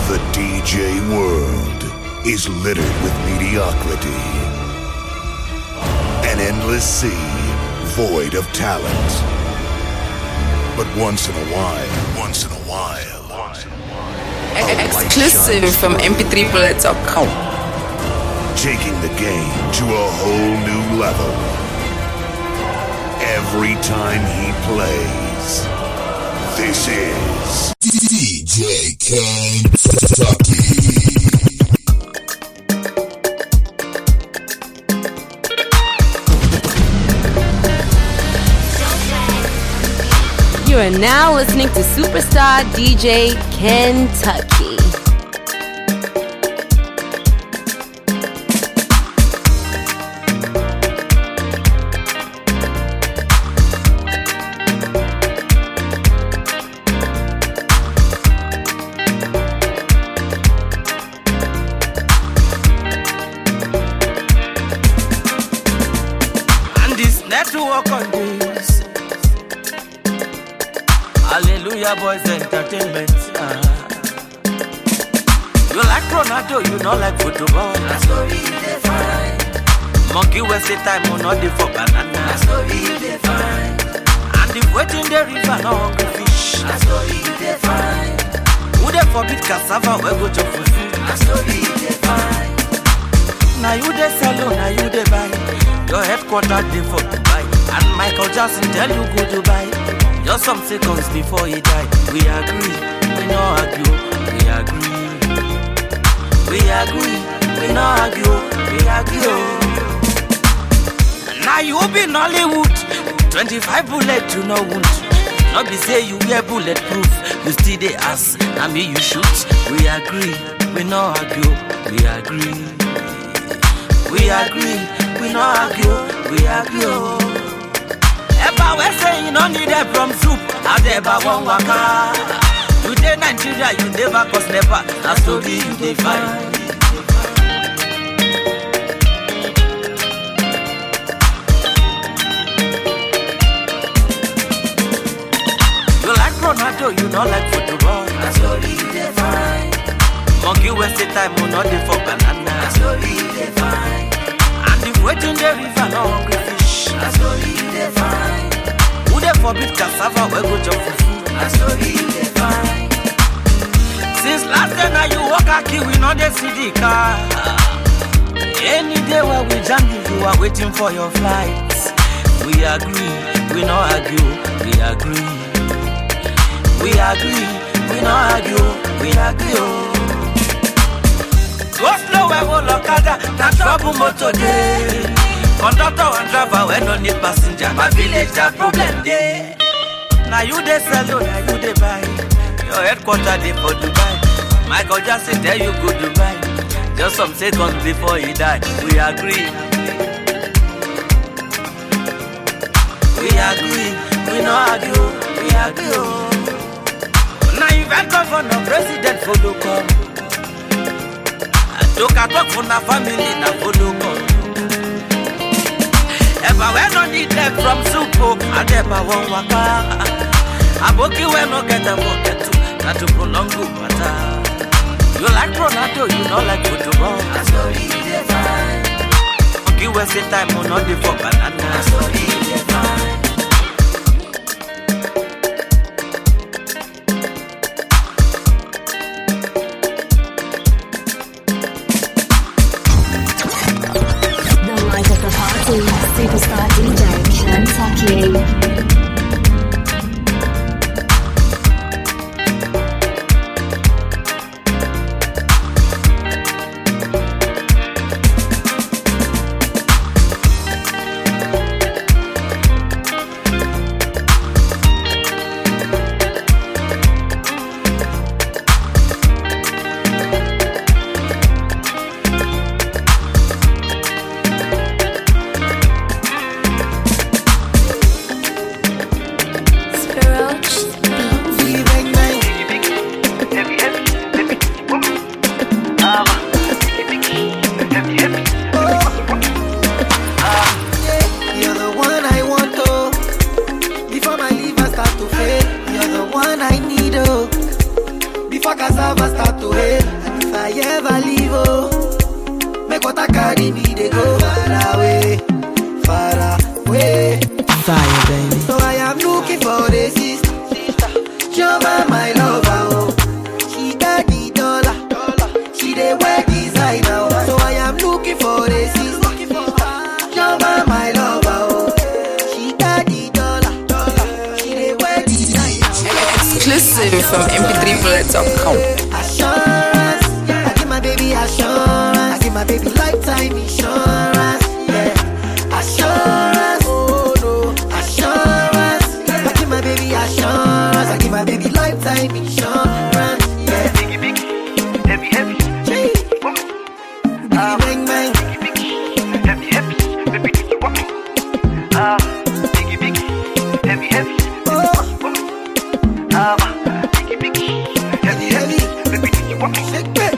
The DJ world is littered with mediocrity. An endless sea void of talent. But once in a while, exclusive from mp3bullets.com. taking the game to a whole new level. Every time he plays, this is DJ Kentucky. You are now listening to superstar DJ Kentucky. Boys entertainment. You like Ronaldo, you not like football. That's story you define. Monkey waste the time, on not the for banana. That's story you define. And if waiting the river, no hungry fish. That's story you define. Who they forbid cassava, we go to fufu. That's story you define. Now you they sell, now you they buy. Your headquarters they for Dubai. And Michael Jackson tell you go to buy. Just some seconds before he died. We agree, we no argue. We agree, we agree, we no argue. We agree. Now you be Nollywood. 25 bullets to no wound. Not be say you wear bulletproof. You still the ass, and me you shoot. We agree, we no argue. We agree, we agree, we no argue. We agree. Eba we say you no need them from soup. Adeba one waka. You dey Nigeria, you never cause never. Na story you define. You like Ronaldo, you not like football. Na story you define. Monkey waste the time, you not dey for banana. Na story you define. And if waiting the river, no hungry fish. Na story you define. Who they forbid cassava, we go to fufu. Na story you define. Since last day now you walk a key, we know they see the car. Any day where we jam you are waiting for your flights. We agree, we no argue. We agree, we agree, we no argue. We agree. Go slow, we will look at that. Na trouble motor day. Conductor and driver, we no need passenger. My village, that problem day. Now you they sell, now you they buy. Your headquarters they for Dubai. Michael Jackson tell you go Dubai. Just some seconds before he died. We agree. We agree. We no argue. We agree. Now you even governor, president for the come. I talk for na family, na for the come. Eba we no need them from Supo, and eba won waka. Aboki we no get them pocket too, na to prolong good matter. You like Ronaldo, you not like football. Na story you define. Monkey waste the time, on not the for banana. Na story you define. The life of the party, superstar DJ Kentucky. cassava start to hail. And if I ever leave, oh, make what I carry me, they go far away, far away. Fire, baby. So I am looking for a sister, Joma, my lover, oh. She got the dollar, she dey wear designer, oh. So I am looking for a sister, Joma, my lover, oh. She got the dollar, she dey wear designer. Exclusive from mp3bullets.com. Assurance, I give my baby assurance. I give my baby lifetime insurance, yeah. Assurance, oh no, assurance. I give my baby assurance. I give my baby lifetime insurance, yeah. Biggie, biggie, heavy, heavy. Biggie, bang, bang. Biggie, heavy, heavy. Baby, do you want me? Biggie, biggie, heavy, heavy. Oh, Biggie, biggie, heavy, heavy. Baby, do you want me? shake it.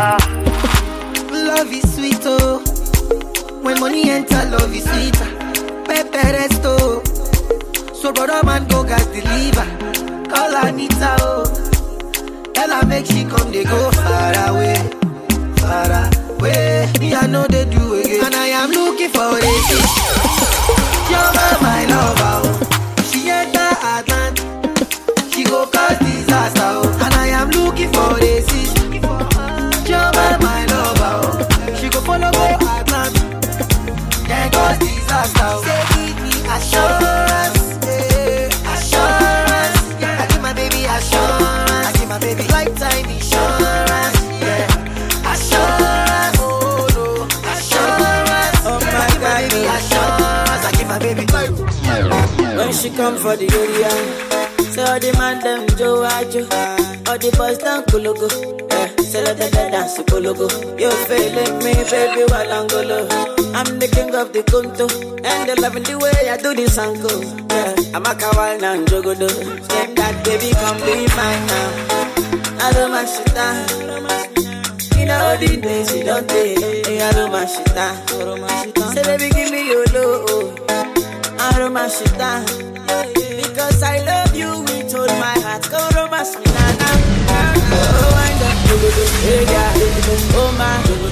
Love is sweet, oh. When money enter, love is sweeter. Pepe resto. So brother man go gas deliver. Call Anita, oh. Tell her make she come, they go far away, far away. Me I know they do again. And I am looking for a sister. You're my lover, oh. She enter Atlantic, she go cause disaster, oh. And I am looking for a sister. You're my lover, oh. She go follow go Atlantic, then cause disaster, oh. Say give me assurance, yeah. Assurance, yeah. I give my baby assurance. I give my baby lifetime insurance, yeah. Assurance, oh no, assurance. Oh my baby assurance. I give my baby lifetime. When she come for the area, say all the man them Joe Ajo, all the boys down Kulugu, say let them dance to Kulugu. You feeling me, baby, while Angolo. I'm the king of the Kunto, and they loving the way I do this angle. Yeah, I'm a kawal and jogodo. Say that baby come be mine now. I don't my shit down. You know the days you don't take. I don't my shit down. Say baby give me your low. I don't my shit down. Because I love you with all my heart. Go romance me now. Oh, I know. Hey, yeah. Oh, my.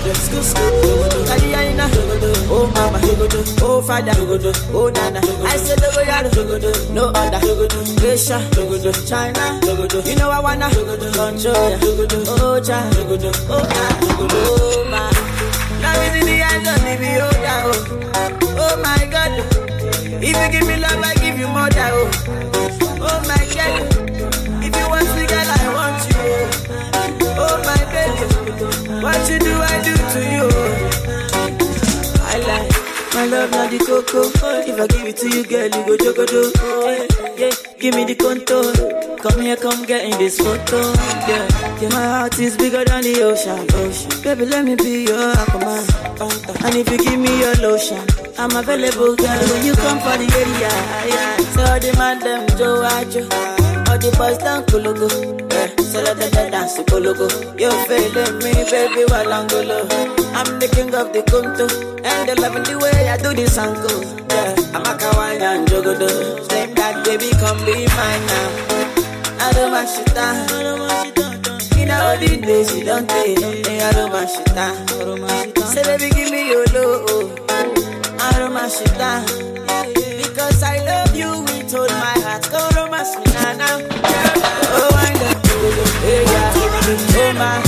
Oh, mama. Oh, father. Oh, nana. I said, no other. Asia. China. You know I wanna control ya. Oh, child. Oh, my. Now is in the eyes of me, oh, my God. If you give me love, I give you more than oh. Oh my God. If you want me, girl, I want you. Oh my baby. What you do, I do to you. I like my love, not the cocoa. If I give it to you, girl, you go jogodo. Oh, yeah, give me the contour. Come here, come get in this photo. Yeah, my heart is bigger than the ocean. Baby, let me be your aquaman. And if you give me your lotion, I'm available, girl, when you come for the area, yeah. So all the man them Joe Ajo, all the boys down Kulugu, yeah. So let them dance to Kulugu. You feeling me, baby, while Angolo. I'm the king of the Kunto, and they loving the way I do this angle, yeah. I'm a kawaii and jogodo. Say that baby, come be mine now. I don't my shit down. You know all the days you don't take. I don't my shit down. Say baby, give me your low. I romance you down. Because I love you with all my heart. Go romance me now. Oh, I know. Hey, yeah. Oh, my.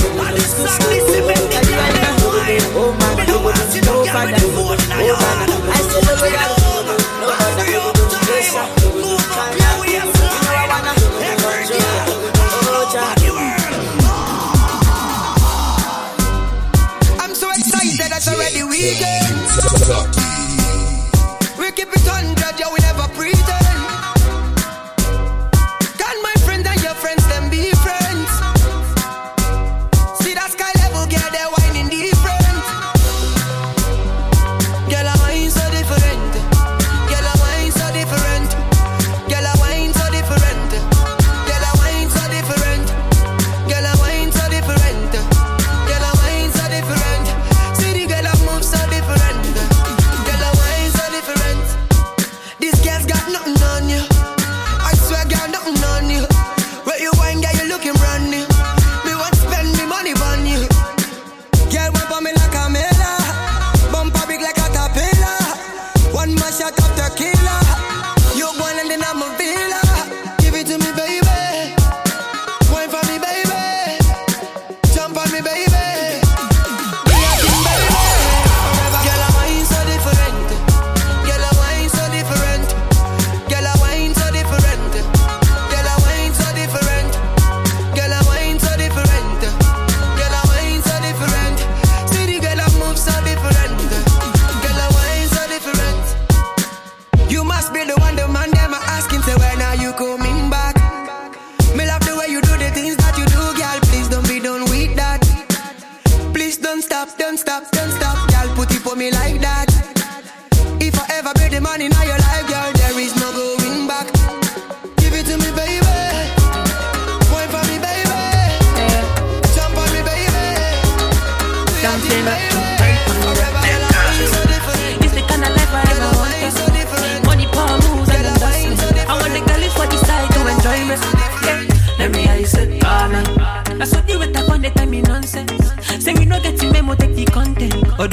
Oh, my. Oh, father. Oh, I said, oh, yeah. No other. I'm so excited, it's already weekend. We keep it 100, yeah, we never pretend. Can my friends and your friends them be friends? See that sky level, girl, they're whining different. Girl, I whine so different. Girl, I whine so different. Girl, I whine so different. Girl, I whine so different. Girl, I whine so different. Girl, I whine so different. See the girl I move so different. Girl,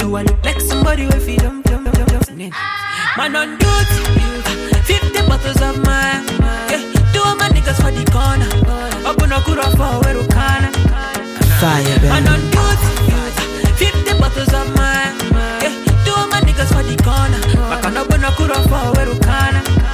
Now I look like somebody with freedom. Man on duty, 50 bottles of mine. Yeah, 2 of my niggas for the corner. Open a kura for where you can. Fire, baby. Man on duty, 50 bottles of mine. Yeah, 2 of my niggas for the corner. I can open a kura for where you can.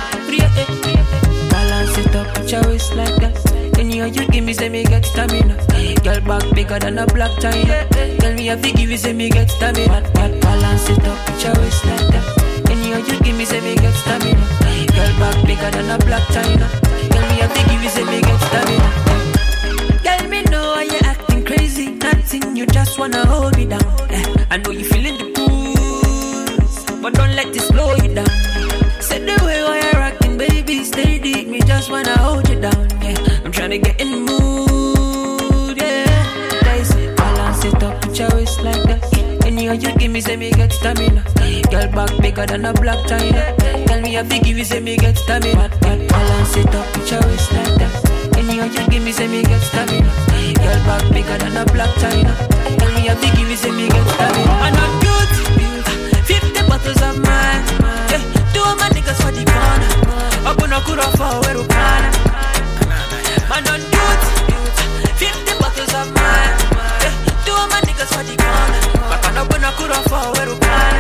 Balance it up, put your waist like that. Anyhow you give me, say me get stamina. Girl back bigger than a black china. Tell me if you give me, say me get stamina. Balance it up, put your waist like that. Anyhow you give me, say me get stamina. Girl back bigger than a black china. Tell me if you give me, say me get stamina. Tell me know why you acting crazy. Nothing, you just wanna hold me down. I know you feeling the booze, but don't let this slow you down. Say the way why you're rocking, baby, stay deep. Me just wanna hold you down. Yeah, I'm tryna get in the mood. Yeah, they say balance it up, put your waist like that. Anyhow you give me, say me get stamina. Girl back bigger than a black china. Tell me if you give me, say me get stamina. Balance it up, put your waist like that. Anyhow you give me, say me get stamina. Girl back bigger than a black china. Tell me if you give me, say me get stamina. I'm not beauty, 50 bottles of mine. Yeah, 2 of my niggas for the corner. Open a kura for where you can. Man on duty, 50 bottles of mine. Yeah, 2 of my niggas for the corner. I can open a kura for where you can.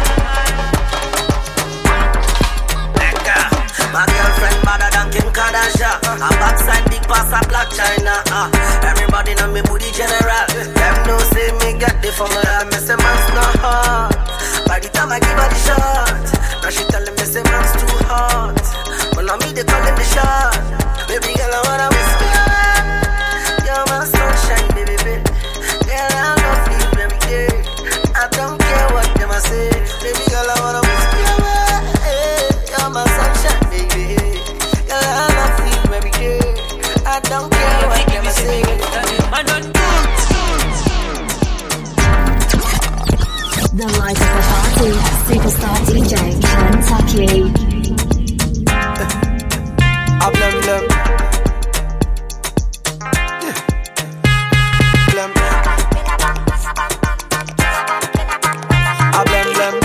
My girlfriend better than Kim Kardashian. A backside big pass a black China. Everybody know me booty general. Them know say me get the formula. Me say man's not hot. By the time I give her the shot, now she telling me say man's too hot. But now me they calling the shot. Baby girl I wanna whisper. You're my sunshine, baby, baby. Girl I love you every day. I don't care what them I say. Baby girl I wanna whisper. You're my sunshine. I don't care what you say. I don't do. The life of the party, superstar DJ Kentucky. I blem blem. Blem. I blem blem.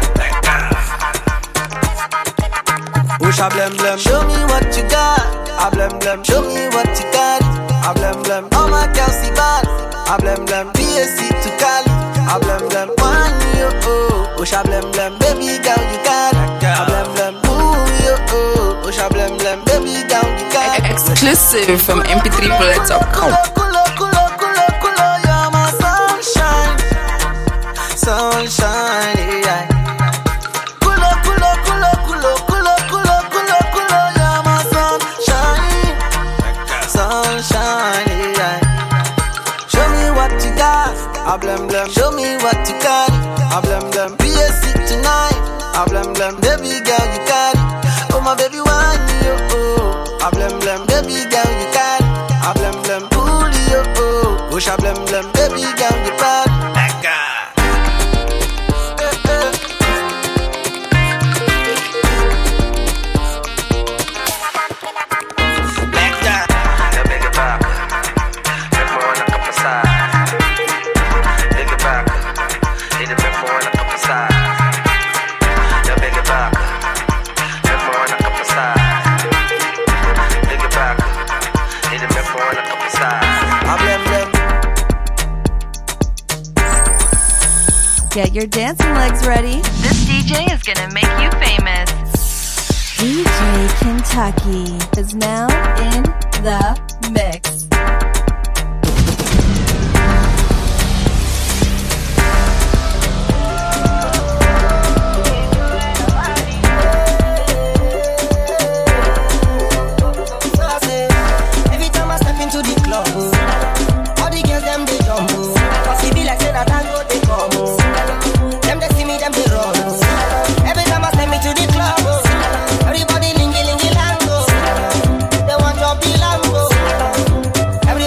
Push a blem blem. Show me what you got. I blem blem. Show me what you got. I blem blem. All my girls see bad. I blem blem. PSC to Cali. I blem blem. One yo oh. Push a blem blem. Baby girl you got. I blem blem. Ooh yo oh. Push a blem blem. Baby girl you got. Exclusive from mp3bullet.com. You're my sunshine. Sunshine. Yeah. I blem blem, show me what you got. I blem blem, PSC tonight. I blem blem, baby girl you got it. Oh my baby one yo oh. I blem blem, baby girl you got it. I blem blem, pull yo oh. Push I blem blem, baby girl you got it. Get your dancing legs ready. This DJ is gonna make you famous. DJ Kentucky is now in the mix. Every time I step into the club, all the girls them they jump. Cause it be like say that I go they come. Them they see me, them they run. Every time I step into the club, everybody lingy lingy lango. They want to be Lambo.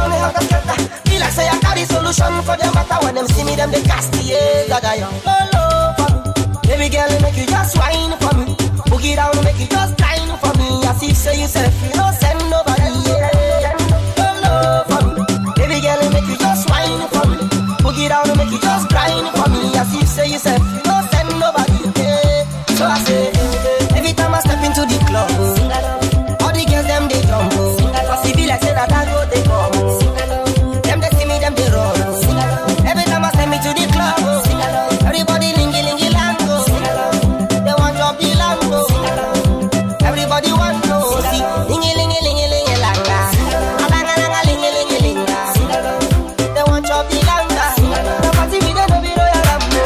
me like a skater. Feel like say I carry solution for them matter. When them see me, them they cast the air. That I am love for me. Baby girl, make you just whine for me. Boogie down, make you just grind for me. As if say yourself, you don't send nobody. Love for me. Baby girl, make you just whine for me. Boogie down, make you just grind for me. As if say yourself, you don't send nobody. So I say, every time I step into the club, all the girls them they jump. Cause it be like say that I go they come. Them they see me, them they run. Every time I step into the club, everybody lingy lingy lambo. They want drop the lambo. Everybody want to see lingy lingy lingy lingy langa. Alanga langa lingy lingy linga. They want drop the langa. The party we don't be royal lambo.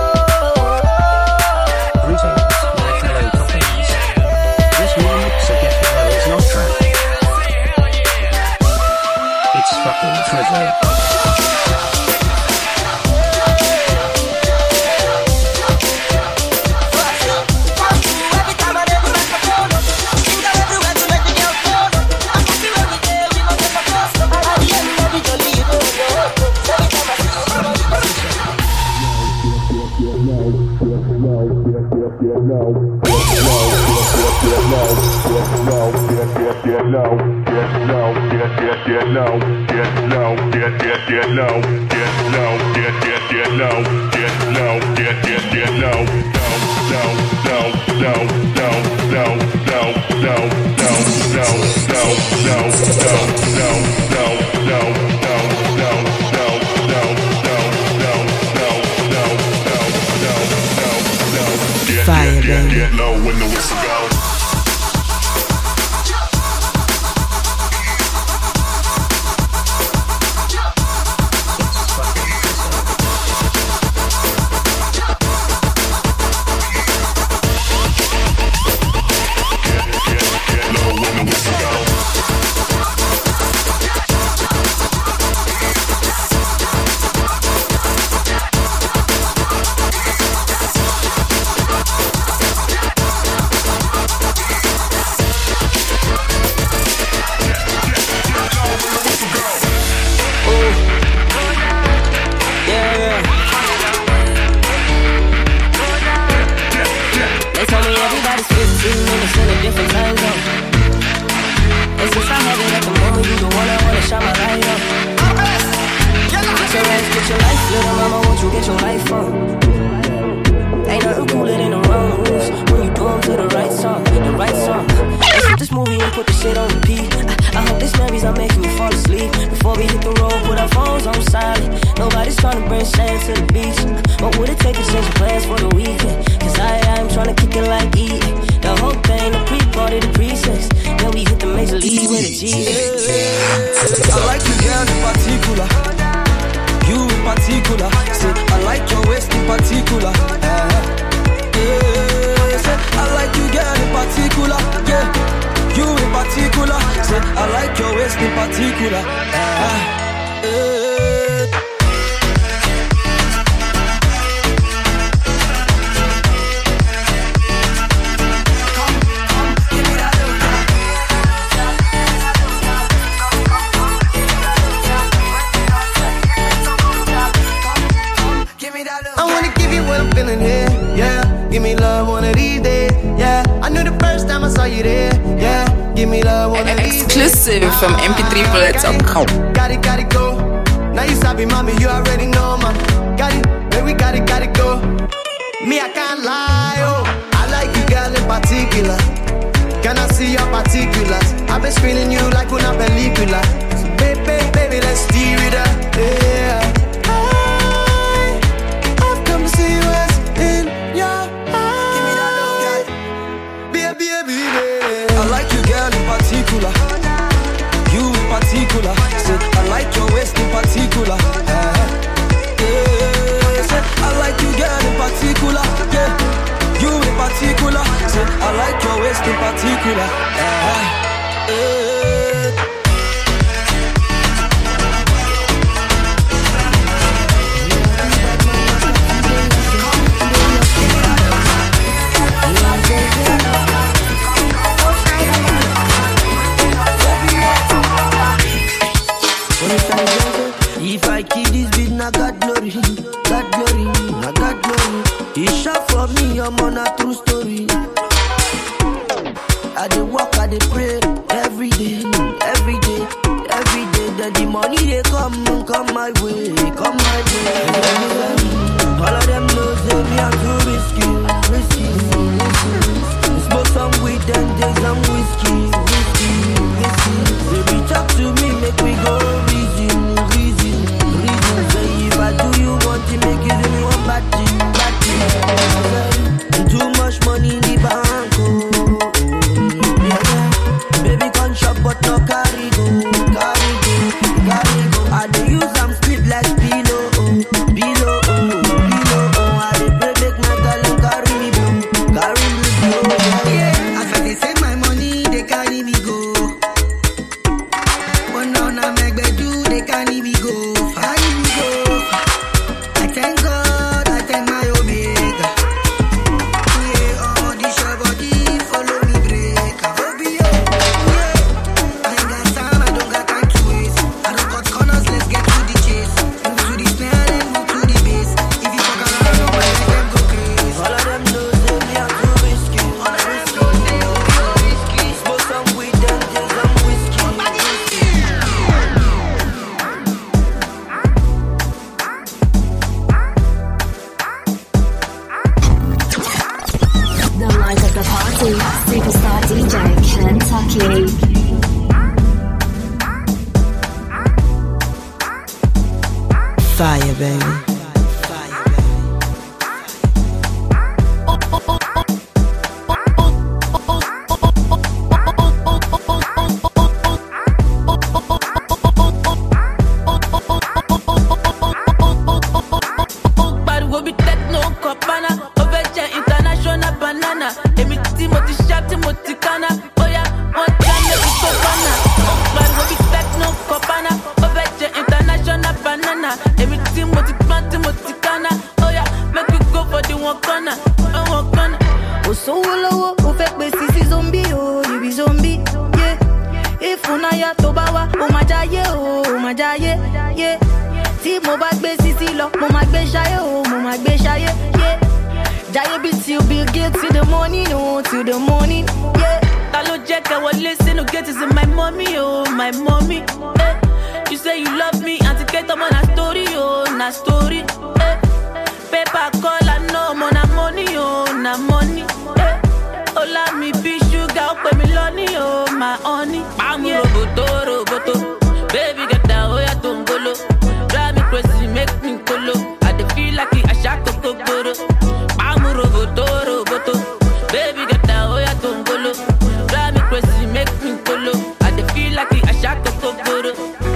It's fucking treasure. Fire, baby. Get low when the whistle goes. Exclusive from mp3bullets.com. Got it, go. Now you sabi, mommy, you already know, man. Got it, baby, got it, go. Me, I can't lie, oh. I like you, girl, in particular. Can I see your particulars? I've been screening you like una película. So, baby, let's steer it up, yeah. I've come to see what's in your eyes. Baby. I like you, girl, in particular. You in particular. Say, I like your waist in particular. Say, I like you, girl, in particular. Yeah. You in particular. Say, I like your waist in particular. I dey walk, I dey pray every day, every day, every day. That the money they come my way, come my way. All of them know say me I'm too risky, risky. Smoke some weed and take some whiskey, whiskey, whiskey. Baby talk to me, make we go reason, reason, reason. Say if I do you want to make you do me one bad thing, bad thing. Too much money in the bank, oh. Yeah. Baby can shop but no carry go, carry go, carry go. I dey use some sleep like pillow, oh, pillow, oh, pillow, oh. I dey pray make my darling carry me go, carry me go. Yeah, as I dey save my money, they carry me go. But now na make me do, they carry me go, carry me go. I thank God, I thank my Omega. Yeah, all this your body follow me break. Obio, yeah. I ain't got time, I don't got time to waste. I don't got corners, let's get to the chase. Move to the snare and move to the base. If you fuck around, no one let them go crazy. All of them know say me I'm too risky. All of them know say I'm too risky. Smoke some weed and take some whiskey. The life of the party, superstar DJ Kentucky. Fire, baby. Pariwo bi techno copana, overje international banana. Emi ti mo ti sharp ti mo ti kana. Oya, one time make we go bana. Pariwo bi techno copana, overje international banana. Emi ti mo ti plan ti mo ti kana. Oya, make we go for the one corner, one corner. Oh, so low, oh, fake me, sissy zombie, oh, you be zombie, yeah. If unaya tobawa, oh my jaye, yeah. See mo bag be sissy lo, mo mag be shaye, oh, mo mag be shaye, yeah. Jaye be till Bill Gates till the morning, oh, till the morning, yeah. Talo check, I will listen, no get is in my mommy, oh, my mommy, eh. You say you love me, and to get them on a story, oh, na story, eh. Paper call, I know, mo na money, oh, na money, eh. Ola mi be sugar, up me lonely, oh, my honey. I'm roboto, baby get down, oh, ya tongolo. Drive me crazy, make me colo. I dey feel like I shot kokoro. I'm roboto, baby get down, oh, ya tongolo. Drive me crazy, make me colo. I dey feel like I shot kokoro.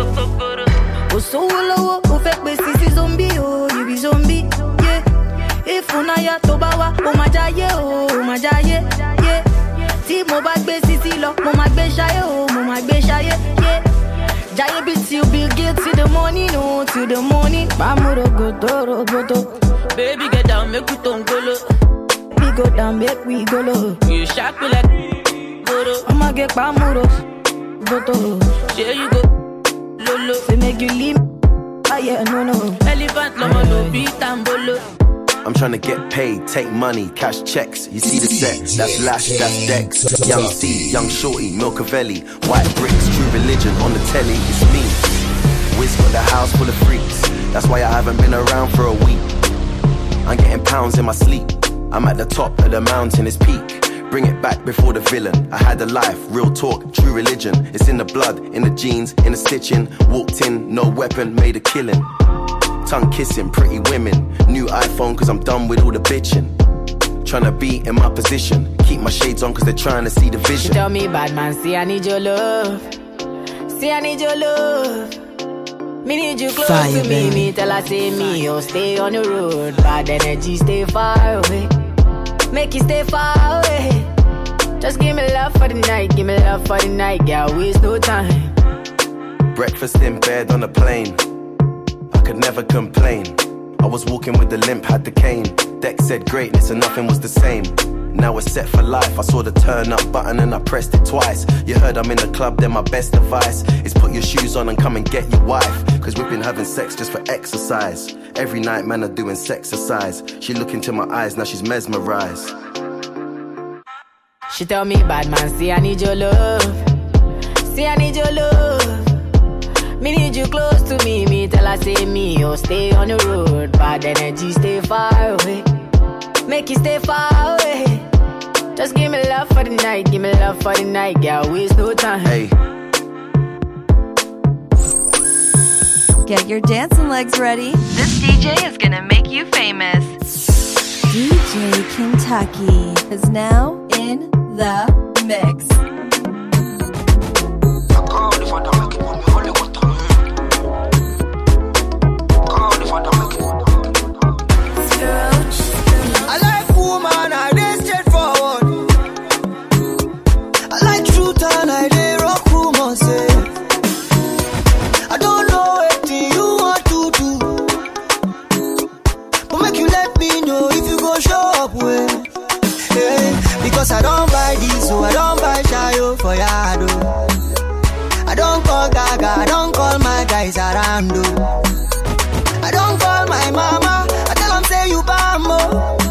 Oh, so low, oh, fake me, sissy zombie, oh, you be zombie, yeah. If unaya tobawa, oh my jaye, yeah. See mo bag be sissy lo, mo mag be shaye, oh, mo mag be shaye, yeah. Jaye be till Bill Gates till the morning, oh, till the morning. Bamuro roboto. Baby get down, make we tongolo. We go down, make we go low. You shock me like goro. I'ma get bamuro roboto. There you go, lolo. Say make you leave, yeah, no. Elephant lama no beat and bolo. I'm trying to get paid, take money, cash checks. You see the set, that's Lash, that's Dex. Young C, Young Shorty, Milcavelli. White bricks, True Religion on the telly, it's me. Wiz got the house full of freaks. That's why I haven't been around for a week. I'm getting pounds in my sleep. I'm at the top of the mountain, it's peak. Bring it back before the villain. I had a life, real talk, true religion. It's in the blood, in the jeans, in the stitching. Walked in, no weapon, made a killing. Tongue kissing, pretty women. New iPhone cause I'm done with all the bitching. Tryna be in my position. Keep my shades on cause they're trying to see the vision. She tell me, bad man, see I need your love. See I need your love. Me need you close Fire, to baby. me. Tell her say me, oh stay on the road. Bad energy, stay far away. Make you stay far away. Just give me love for the night. Give me love for the night. Girl, waste no time. Breakfast in bed on a plane. I could never complain. I was walking with the limp, had the cane. Dex said greatness and nothing was the same. Now we're set for life. I saw the turn up button and I pressed it twice. You heard I'm in the club, then my best advice is put your shoes on and come and get your wife. Cause we've been having sex just for exercise. Every night man are doing sexercise. She look into my eyes, now she's mesmerized. She tell me, bad man, see I need your love. See I need your love. Me need you close to me. Me tell her say me, oh stay on the road. Bad energy stay far away. Make you stay far away. Just give me love for the night. Give me love for the night. Girl, waste no time. Hey. Get your dancing legs ready. This DJ is gonna make you famous. DJ Kentucky is now in the mix. I like woman, I dey straightforward. I like truth and I dey rock rumors. I don't know what you want to do, but make you let me know if you go show up well. Because I don't buy this, so I don't buy Shayo for Yado. I don't call Gaga, I don't call my guys around. I don't call my mama, I tell them say you bambo.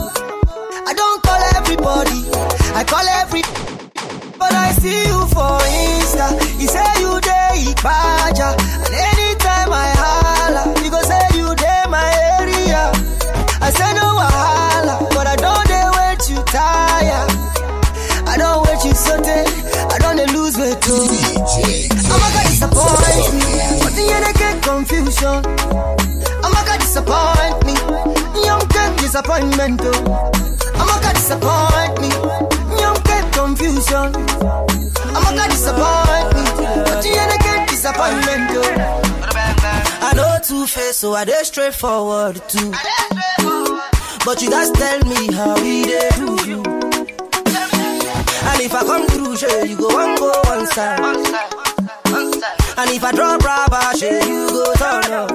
I don't call everybody, I call every. But I see you for Insta, you say you dey Ibaja. And anytime I holla, you go say you dey my area. I say no wahala, but I don't dey wait you tire. I don't wait you sote, I don't dey lose weight too. I'm gonna disappoint me, but the end I get confusion. I'm gonna disappoint me, young get disappointment too. I'm gonna disappoint me, young get confusion. I'm gonna disappoint me, but the end I get disappointment too. I know two-faced, so I dey straightforward too. But you guys tell me how we dey do you. And if I come through, sure, you go one side. And if I drop rubber, sure, you go turn up.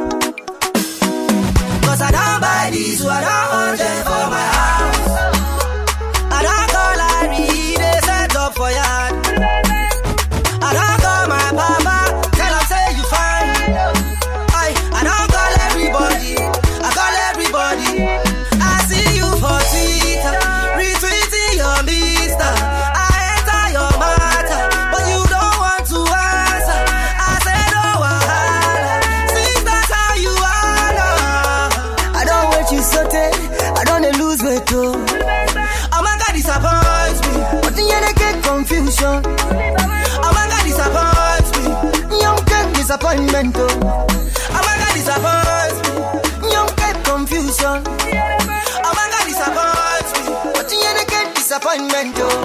Cause I don't buy this, so I don't want them for my house. I don't call Larry, they set up for yard. I don't call my papa, tell him say you fine. I don't call everybody, I call everybody. I see you for Twitter, retweeting your Insta. I enter your matter, but you don't want to answer. I said no wahala, since that's how you are now. I don't wait you sote, I don't dey lose weight too. Oh my God, disappoint me, but the end I get confusion. Oh my God, disappoint me, young get disappointment too. Oh my God, disappoint me, young get confusion. Oh my God, disappoint me, but the end I get disappointment too.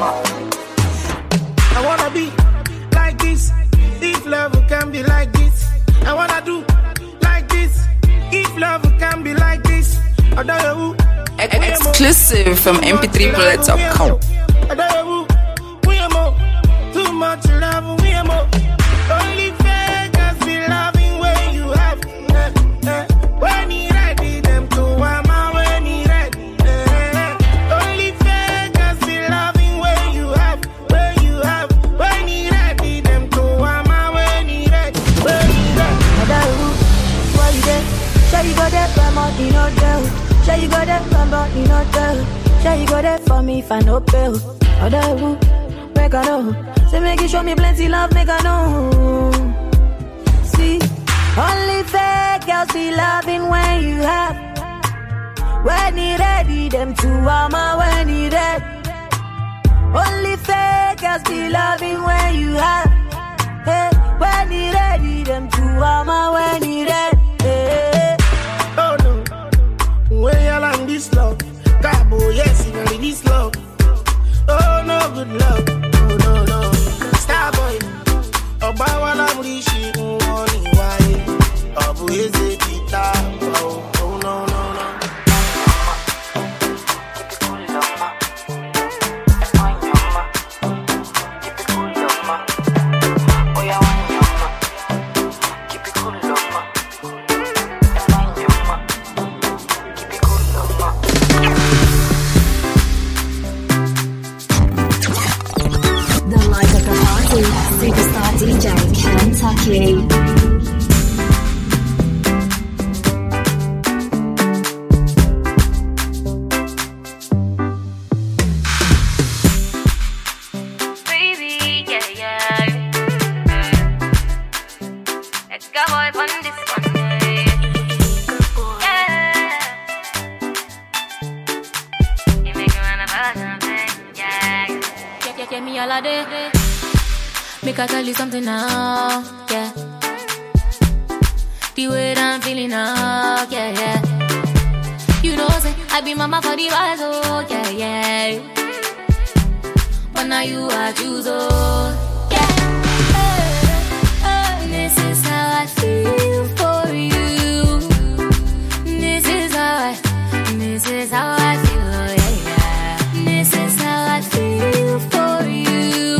I wanna be like this, if love can be like this. I wanna do like this, if love can be like this. Exclusive from mp3bullet.com. Too much love, we are more. Only fakers be loving when you have. When he ready, them to wama when he ready. Only fakers be loving when you have. When he ready, them to wama when he ready. When he ready. Why you there? Sure you go there for money, no doubt. Sure you go there for money, no doubt. Sure you go there for me if I no pay. Other who, make I know. Say make you show me plenty love, make I know. See, only fake girls be loving when you have. When he ready, them two armor when he ready. Only fake girls be loving when you have. Hey, when he ready, them two armor when he ready. Hey. Oh no, when y'all on this love, Cabo, yes, you know this love. Oh no, good love. Oh no, no. Starboy. Obawala Murishi, money, why? Abu is a guitar. Oh no, no, no. Superstar DJ Kentucky. Make I tell you something now, yeah. The way that I'm feeling now, yeah, yeah. You know, say, I be mama for the vibes, oh, yeah, yeah. But now you are choose, oh, yeah. This is how I feel for you. This is how I feel, oh, yeah, yeah. This is how I feel for you.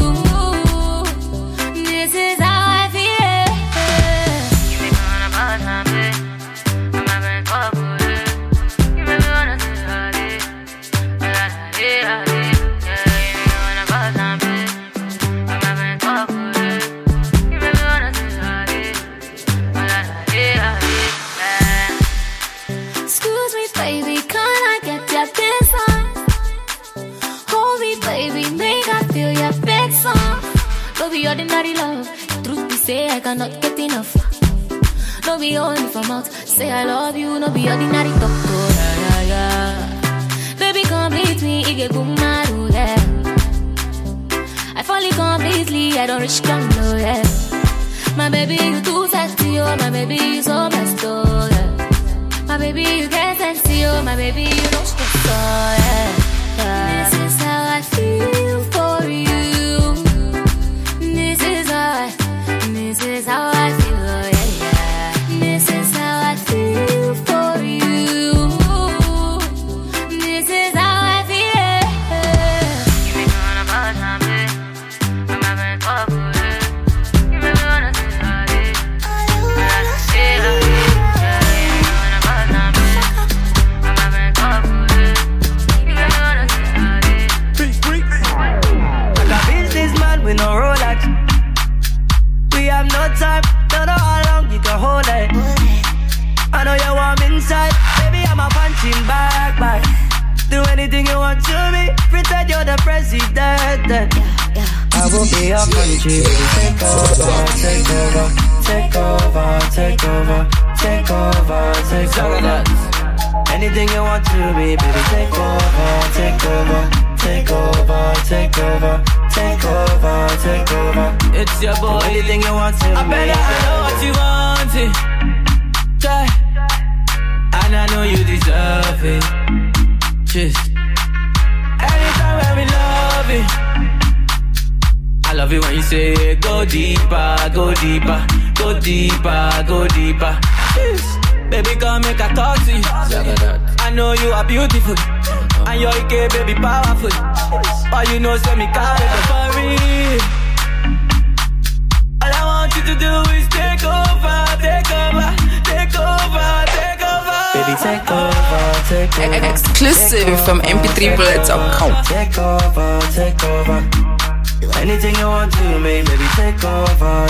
This is how I feel. You make me wanna pass my bed. I'm having trouble. You make me wanna say how it. Yeah, you make me wanna pass my bed. I'm having trouble. You make me wanna say how it. Yeah. Excuse me, baby, can I get your dance on? Hold me, baby, make I feel your big song. No be ordinary love. Truth be say, I cannot get enough. No be only from out. Say I love you, no be ordinary talk. Oh, yeah. Baby, complete me, ige gumaru, yeah. I fall in completely, I don't reach ground, oh, yeah. My baby, you too sexy, oh, my baby, you so blessed, oh, yeah. My baby, you get sexy, oh, my baby, you don't stress, oh, yeah. This is how I feel for you. This is how I feel, oh, yeah, yeah. This is how I feel for you. This is how I feel. You make me wanna pass my bed. I'm having trouble. You make me wanna say how it. Say how it. Yeah, you make me wanna pass my bed. I'm having trouble. You make me wanna say how it. Like a businessman with no Rolex. We have no time, don't know how long you can hold it. I know you want me inside, baby, I'm a punching bag. Do anything you want to me, pretend you're the president. I will be your country, baby, take over. Anything you want to me, baby, take over. It's your boy. Anything you want to me. I bet I know what you want it. Yeah. And I know you deserve it. Just anytime when we love it. I love it when you say go deeper. Just, baby, come make I talk to you. I know you are beautiful. And you're okay, baby, powerful. But you know, say me carry the for real. All I want you to do is take over. Baby, take over. Exclusive from mp3bullets.com. Take over. Do anything you want to me, baby, take over.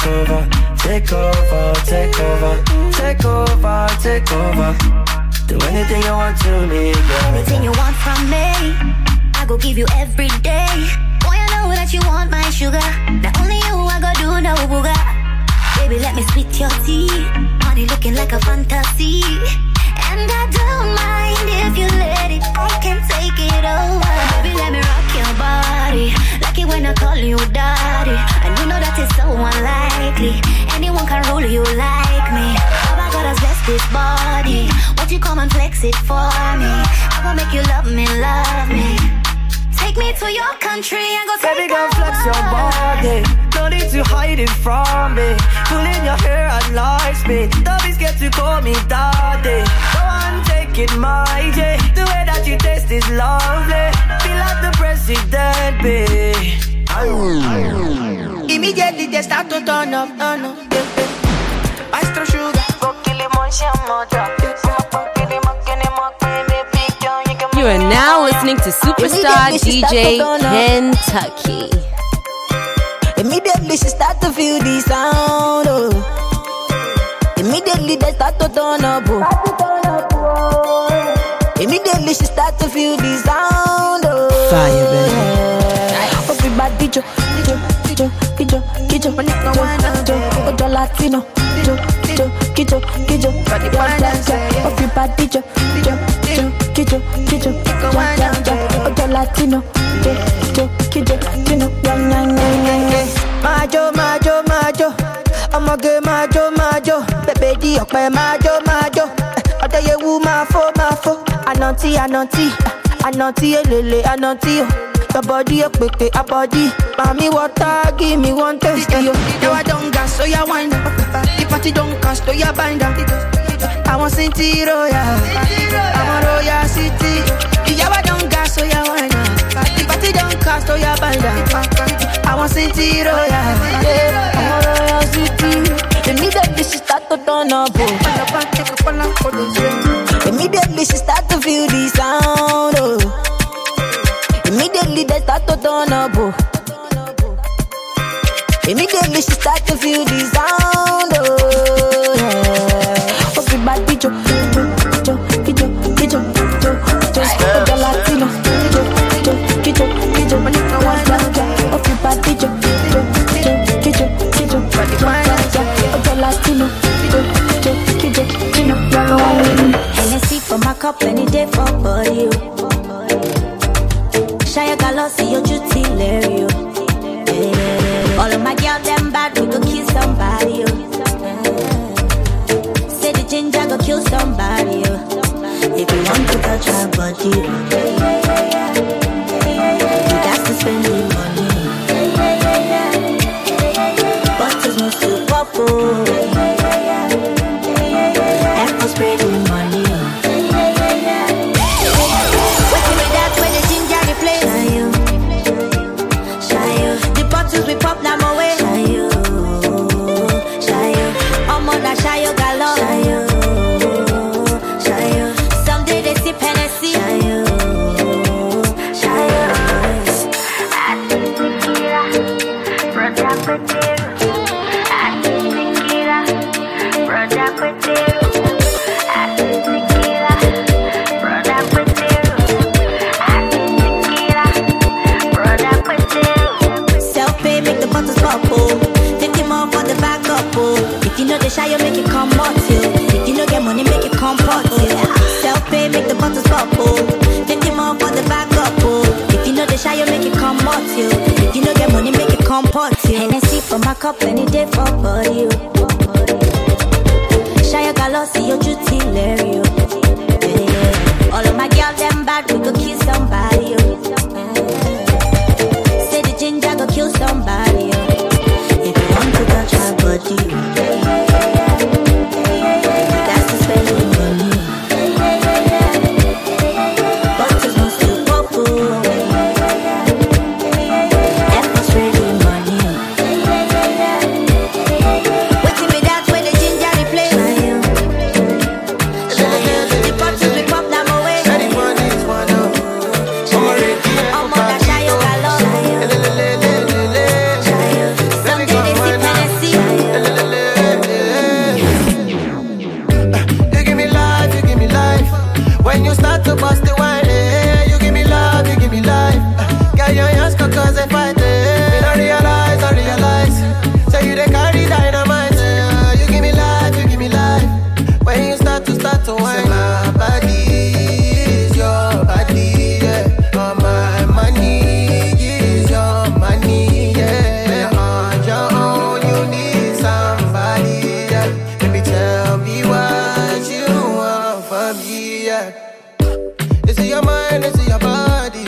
Do anything you want to me, girl. Everything you want from me, I go give you every day. Boy, I know that you want my sugar. Not only you, I go do no booga. Baby, let me spit your tea. Money looking like a fantasy. And I don't mind if you let it, I can take it over. Baby, let me rock your body, like it when I call you daddy. And you know that it's so unlikely anyone can rule you like me. Oh my God, I bless this body. Won't you come and flex it for me? I gon' make you love me. Take me to your country and go take Baby, girl, flex your body. No need to hide it from me. Pulling your hair at light speed. Don't be scared to call me daddy. Go on, take it my way. The way that you taste is lovely. Feel like the president, babe. Immediately they start to turn up. Maestro Sugar. You are now listening to superstar DJ Kentucky. Immediately she start to feel the sound, oh. Immediately they start to turn up, oh. Immediately she start to feel the sound, oh. Fire, baby. Everybody jo, Ojo Latino, everybody jo, Ojo Latino, I'ma get majo. Baby, di okpe majo. Oda ye wu ma fo. Ananti, elele, ananti. Your body a quick, a body. Mami water, give me one taste. Yo, I don't gas, so ya wind up. The party don't cost, so ya bind up. I want City Royal, I want Royal City. Yo, I don't gas, so ya wind up. The party don't cost, so ya bind up. I want City Royal, I want Royal City. Immediately she start to turn up. Immediately she start to feel the sound. Immediately they start to turn up. Immediately she start to feel the sound. Everybody jo. Just the Latino. Kijo. Everybody jo. The Latino. Kijo. Hennessy for my cup any day for you. Shaya Galosi, your duty, Larry. All of my girls, them bad, we go kill somebody. Say the ginger go kill somebody. If you want to touch my body, you got to spend the money. But there's no super food. And for spreading money. We pop them away. Shayo. I'm on that Shayo Galo. Shayo. Someday they see Hennessy. Shayo. Tequila, brother Petero. Tequila, brother Petero. Tequila, brother Petero. Tequila, brother Petero. Self-pay, make the bottles pop, oh. 50 more for the back up, oh. If you know the shy, you make it come out, if you know get money, make it come out, Self-pay, make the bottles pop, oh. 50 more for the back up, oh. If you know the shy, you make it come out, if you know get money, make it come out, Hennessy for my cup any day for you. Shy, Galosi, your duty, Larry. All of my girls, them bad, we go kill somebody, say the ginger go kill somebody. If you want to touch my body, that's to spend the money. But there's no super food. And for spending money. Waiting me that's when the ginger replay. The bottles we pop them away. I'm on that Shayo Galo. When you start to bust the wine, you give me love, you give me life. Get your hands cause I fight it. I realize. Say you they carry dynamite. You give me life, you give me life. When you start to wine, my body is your body, yeah. All my money is your money, yeah. On your own, you need somebody, yeah. Baby, tell me what you want from me, yeah. Is it your mind, is it your body?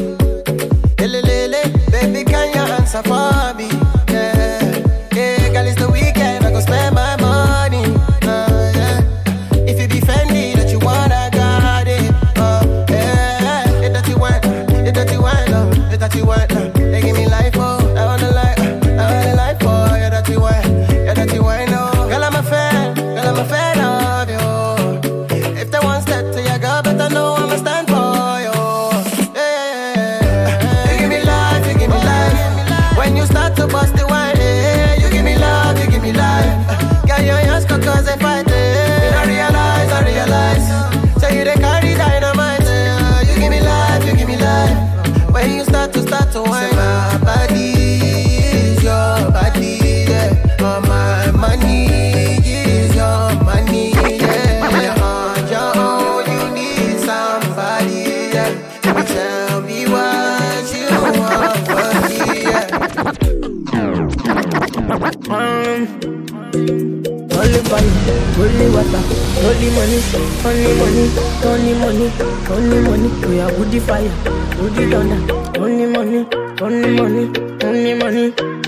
Baby, can you answer for me? Yeah, girl, it's the weekend, I go spend my money. Yeah. If you be Fendi that you want, I got it. Yeah, it that you want, it that you want, it that you want. They give me life, oh, I want the life, oh, yeah, that you want, oh. Girl, I'm a fan of you. If they want step to your girl, better know I'ma stand for you. Yeah, you give me life, when you start to bust the wine, you give me love, you give me life. Get your hands cause I fight it. I realize. Say you they carry dynamite. You give me life, you give me life. When you start to wine, my body is your body, yeah. All my money is your money, yeah. On your own, you need somebody, yeah. Baby, tell me what you want for me, yeah. Only water, only money, only money, only money, only money. We are woody fire, woody thunder. Only money, only money, only money.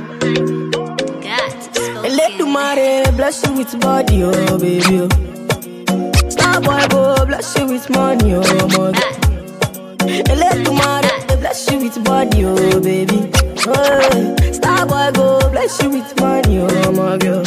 Let the mare bless you with body, oh baby. Oh. Star boy go bless you with money, oh mother. Let the mare bless you with body, oh baby. Oh, star boy go bless you with money, oh my girl.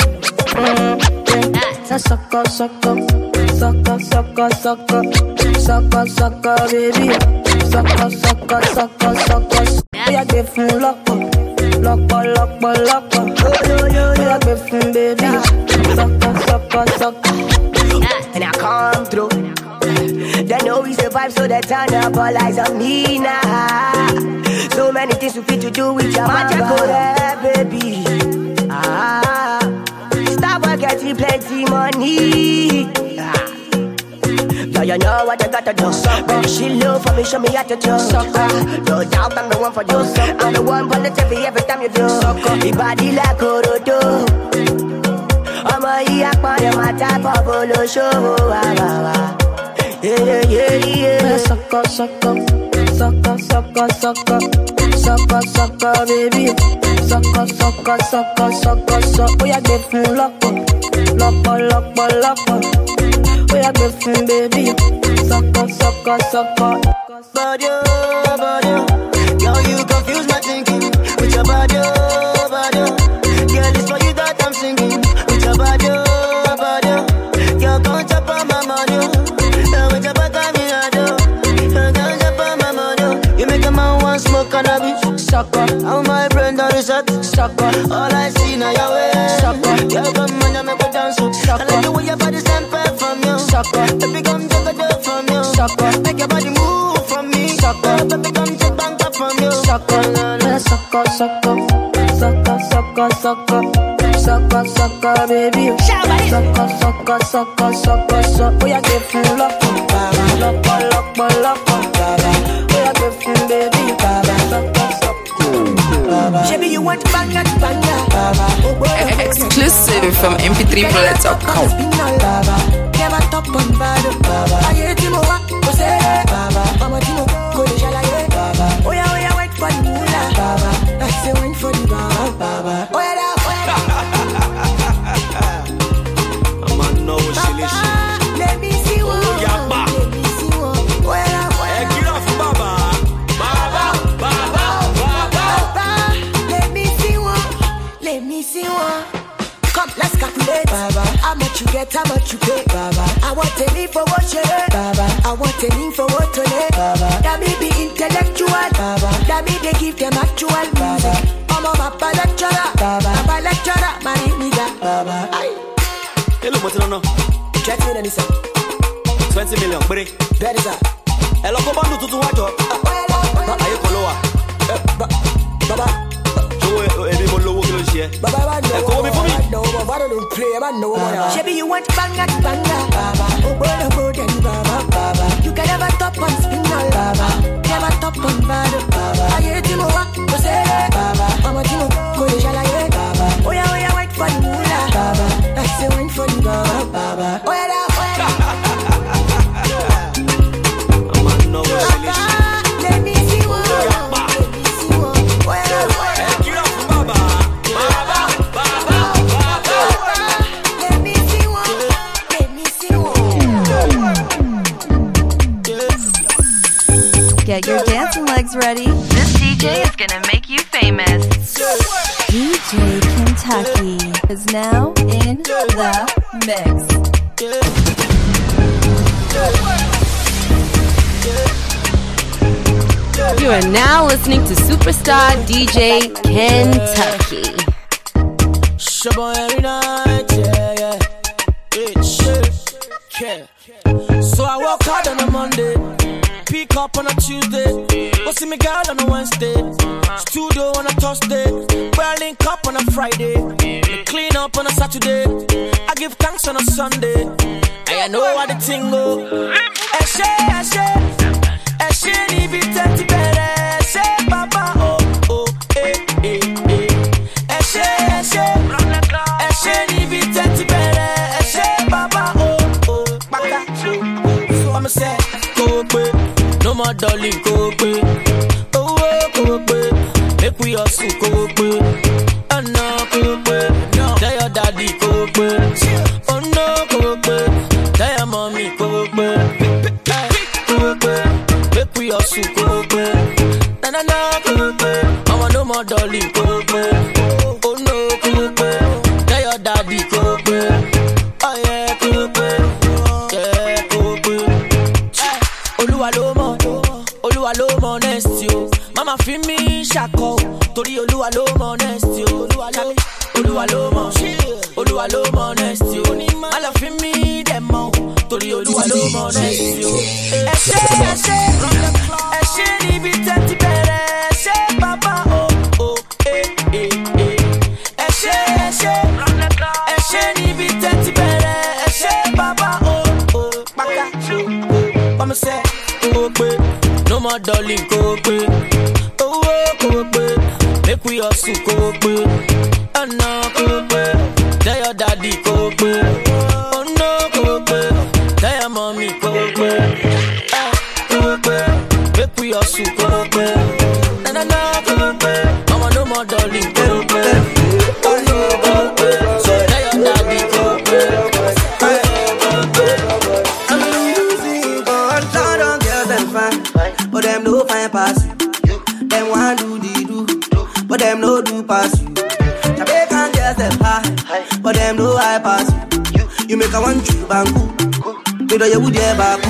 Sucker, sucker, sucker, sucker, sucker, sucker, sucker, baby. Sucker, sucker, sucker, sucker. We are getting lock up, lock up, lock up, lock up. We are getting baby. Sucker, sucker, sucker. And I come through. They know we survive, so they turn up all eyes on me now. So many things we fit to do with your magic, baby. Starboy getting plenty money. Yeah, you know what I gotta do. She love for me, show me how to do. No doubt I'm the one for you. I'm the one positive every time you do. Your body like Orodo. I'm a yak on my type of polo show. Yeah. Sucker, sucker, sucker, sucker, sucker, sucker, sucker, baby. Sucker, sucker, sucker, sucker, sucker. We are getting lock up, lock up, lock up, lock up. We are getting baby. Sucker, sucker, sucker. Body, body, girl, you confuse my thinking with your body, body. Girl, it's for you that I'm singing with your body, body. Girl, come chop on my money. With your back on me, I do. Come chop on my money. You make a man want smoke cannabis. Sucker, how my brain done reset. Sucker, all I see now your way. Sucker, girl, come on, make me dance. Sucker, I like the way your body stand firm from you. Sucker, baby, come take a dip from you. Sucker, make your body move from me. Sucker, baby, come take bang up from you. Sucker, sucker, sucker, sucker, sucker, sucker, sucker, sucker, baby. Sucker, sucker, sucker, sucker, sucker. We are getting lock up, lock up, lock up, lock up. We are getting baby. Baby, you want banger, banger. Exclusive from mp3bullets.com. Never top on bad. I hate him over. Go say, I'm a Timo. Go to Shalaye. Oh yeah, wait for the moolah. I say, wait for the baba. Oh yeah, I'm a no shilly. Let me see one. Let me see one. Oh yeah, get off, baba. Let me see one. Let me see one. Come, let's calculate. How much you get, how much you pay. I want a need for what you hate. I want a need for what to lay. That me be intellectual. That me they give them actual music. I'm a papa lecturer. Papa lecturer, my nigga. Hello, what's on? 20 million, 20 million, buddy. That is that. Hello, come on, to what? Are you Koloa? Baba. Baby, you want banger, banger. Oh, boy, you can never top on spin all. Never top on bad. I hate him over. Go say, I'm a Timo. Go to Shalaye. Oh yeah, wait for the moolah. I say, wait for the baba. Oh yeah, I'm a no shilly. let me see one. Get your dancing legs ready. This DJ is gonna make you famous. DJ Kentucky is now in the mix. You are now listening to superstar DJ Kentucky. Shabba every night, yeah. So I work hard on a Monday, pick up on a Tuesday, go see me girl on a Wednesday, studio on a Thursday, well link up on a Friday, clean up on a Saturday, I give thanks on a Sunday, and I know what the thing go. Eshe ni biteti bere, eshe baba oh Eshe ni biteti bere, eshe darling, go pay. Oh, go pay. Make we hustle, go pay. Oh no, go pay. Tell your daddy, go pay. Oh no, go pay. Tell your mommy, go pay. Go pay. Make we hustle, go pay. Na go pay. Mama no more darling, go pay. Oh no, go pay. Tell your daddy, go pay. Oh yeah, go pay. Yeah, go pay. Oluwa lo mo next yo. Mama fi mi shako. Tori Oluwa lo mo next yo. Oluwa lo mo next yo. Ala fi mi demo. Tori Oluwa lo mo next yo. Eshe ni bi teti bere. Eshe papa oh oh Eshe ni bi teti bere. Eshe papa oh oh. Baka Mama say go pay. No more darling, go pay. Oh, go pay. Make we hustle, go pay. Oh no, go pay. Tell your daddy, go pay. Oh no, go pay. Tell your mommy, go pay. Go pay. Make we hustle, go pay. Na go pay. Mama no more darling, go pay. Oh no, go pay. Tell your daddy, go pay. But them no fine pass you. Them want do the do, but them no do pass you. Jamaican girls them high, but them no high pass you. You make a one true bangu, to the you there baku.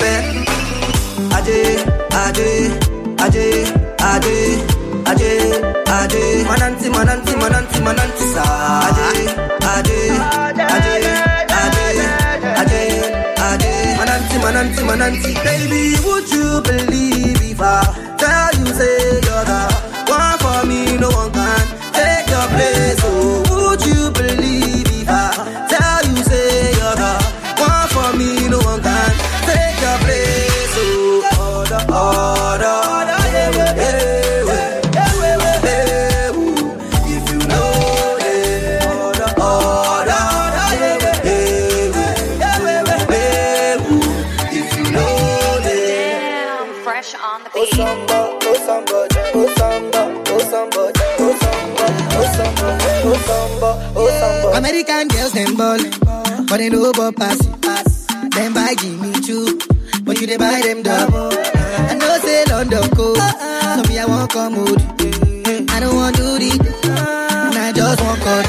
Aje, mananti sa. Aje, mananti. Baby, would you believe if I tell you say you're the one for me, no one can take your place. Oh, would you believe if I tell you say you're the one for me, no one can take your place. Oh, order. If you know it, order. Fresh on the beat. American girls them ballin', but they know about pass. Them buy Jimmy Choo, but you they buy them double. I know say London cold, so me I won't come mood. I don't want to do it, and I just want cut.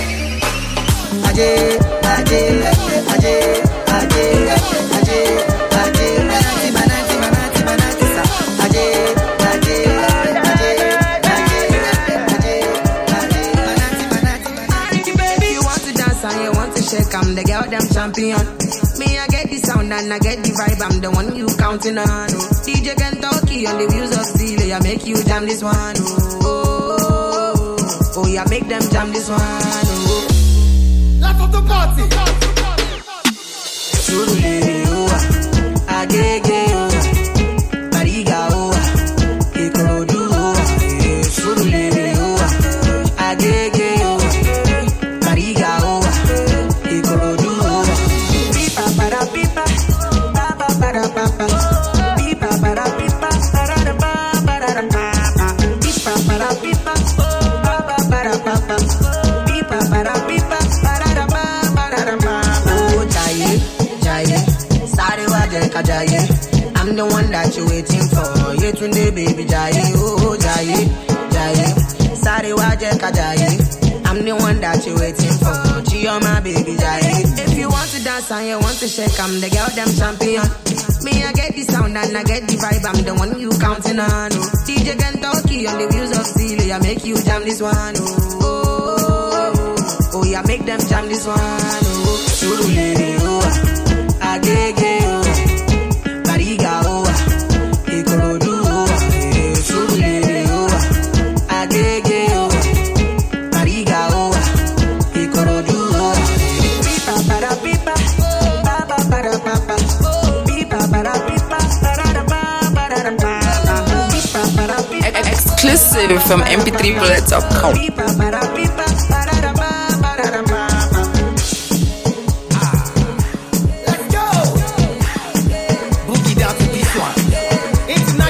Aje. I'm the girl, them champion. Me, I get the sound and I get the vibe. I'm the one you counting on. DJ Kentucky on the views of Steel. I make you jam this one. Oh, yeah, make them jam this one. Life of the party. Surulere, Agege, Mariga, Ikorodu, Surulere, Agege, Mariga. I'm the one that you're waiting for. You today, baby, Jaye. Oh, Jaye. Sorry, Jaye. I'm the one that you're waiting for. You're my baby, Jaye. If you want to dance and you want to shake, I'm the girl, them champion. Me, I get the sound and I get the vibe. I'm the one you counting on. DJ Kentucky on the views of Steel. I make you jam this one. Oh, yeah, make them jam this one. Surulere, Agege, Mariga, Ikorodu, Surulere, Agege, Mariga, Ikorodu, Pipa para pipa, Papa para papa, Pipa para pipa, Exclusive from mp3bullets.com. Pipa para pipa, Let's go! Boogie down to this one. International.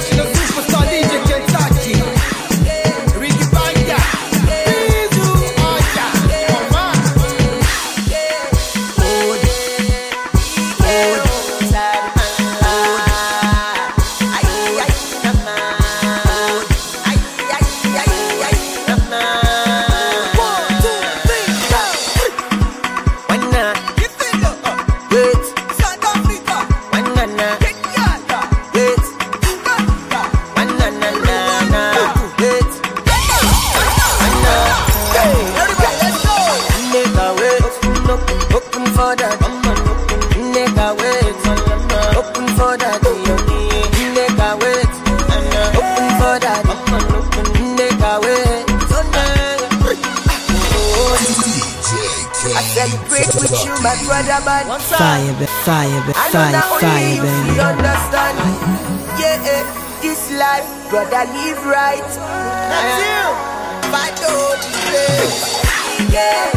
celebrate with you, my brother, man. Fire, Only you understand. Yeah, this life, brother, live right. That's you. Fight the yeah.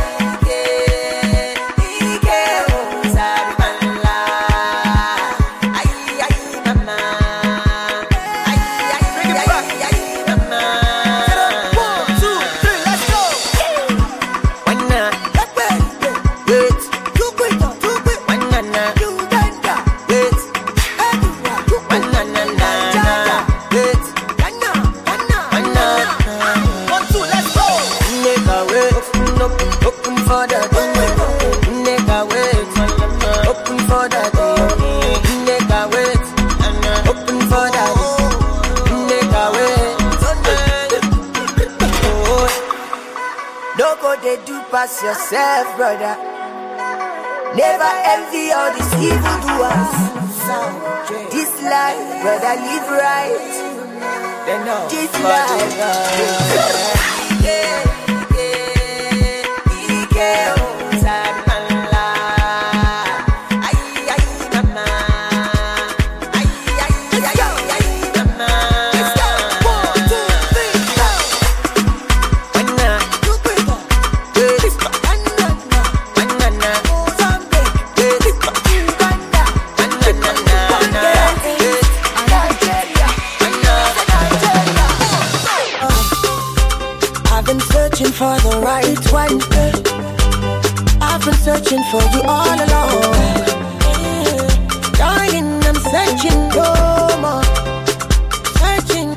Pass yourself, brother. Never envy all these evil doers. This life, brother, live right. This life, for the right one. I've been searching for you all along. Darling, I'm searching no more. Searching.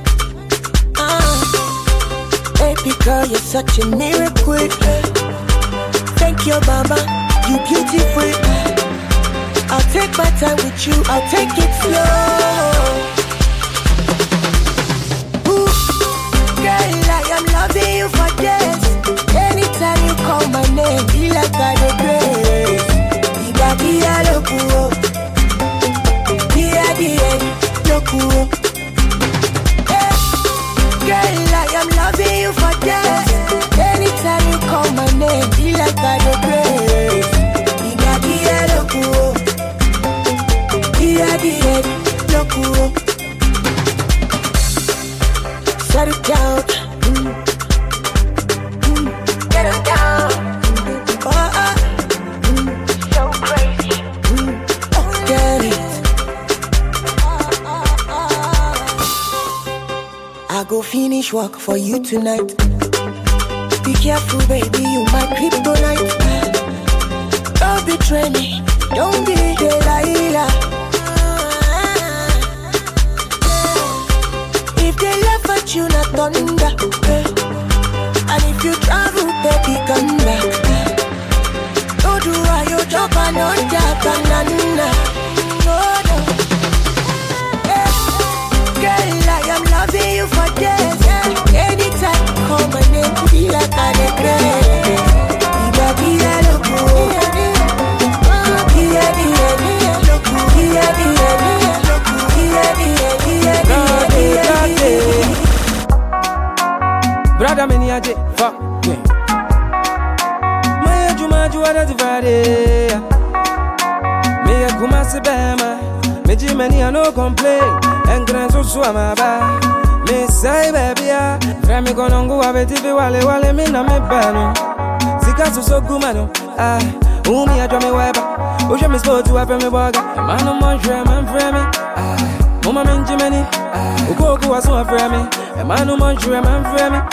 Baby girl, you're such a miracle. Thank you, mama. You beautiful. I'll take my time with you. I'll take it slow. Girl, I am loving you for this. Anytime you call my name, feel like I do grace. Dia dia lokuo, dia dia lokuo. Girl, I am loving you for this. Anytime you call my name, feel like I do grace. Dia dia lokuo, dia dia lokuo. Shut it down. Get it down. So crazy. Get it. I go finish work for you tonight. Be careful, baby, you my kryptonite. Don't betray me. Don't be Delilah. If they laugh at you, not thunder. And if you travel, baby, come back. Don't do why you jump and not that banana. No, no. Girl, I am loving you for this. Anytime you call my name, feel like I regret. Brother, many a day, fuck me. My Jumaju are the Friday. Me a Kumasi Bama. Me Jimmy, I no complain. And Grand Suama. Me say, baby, Rami Gonongo, I bet if you wale me na me bano. Sikasu so gumano. Ah, Umi, I draw me weber. Oja me sport to have me burger. Man, no more man for me. Ah, Mama Minjimeni. Ah, Ugoku was so for me. A man, no more man for me.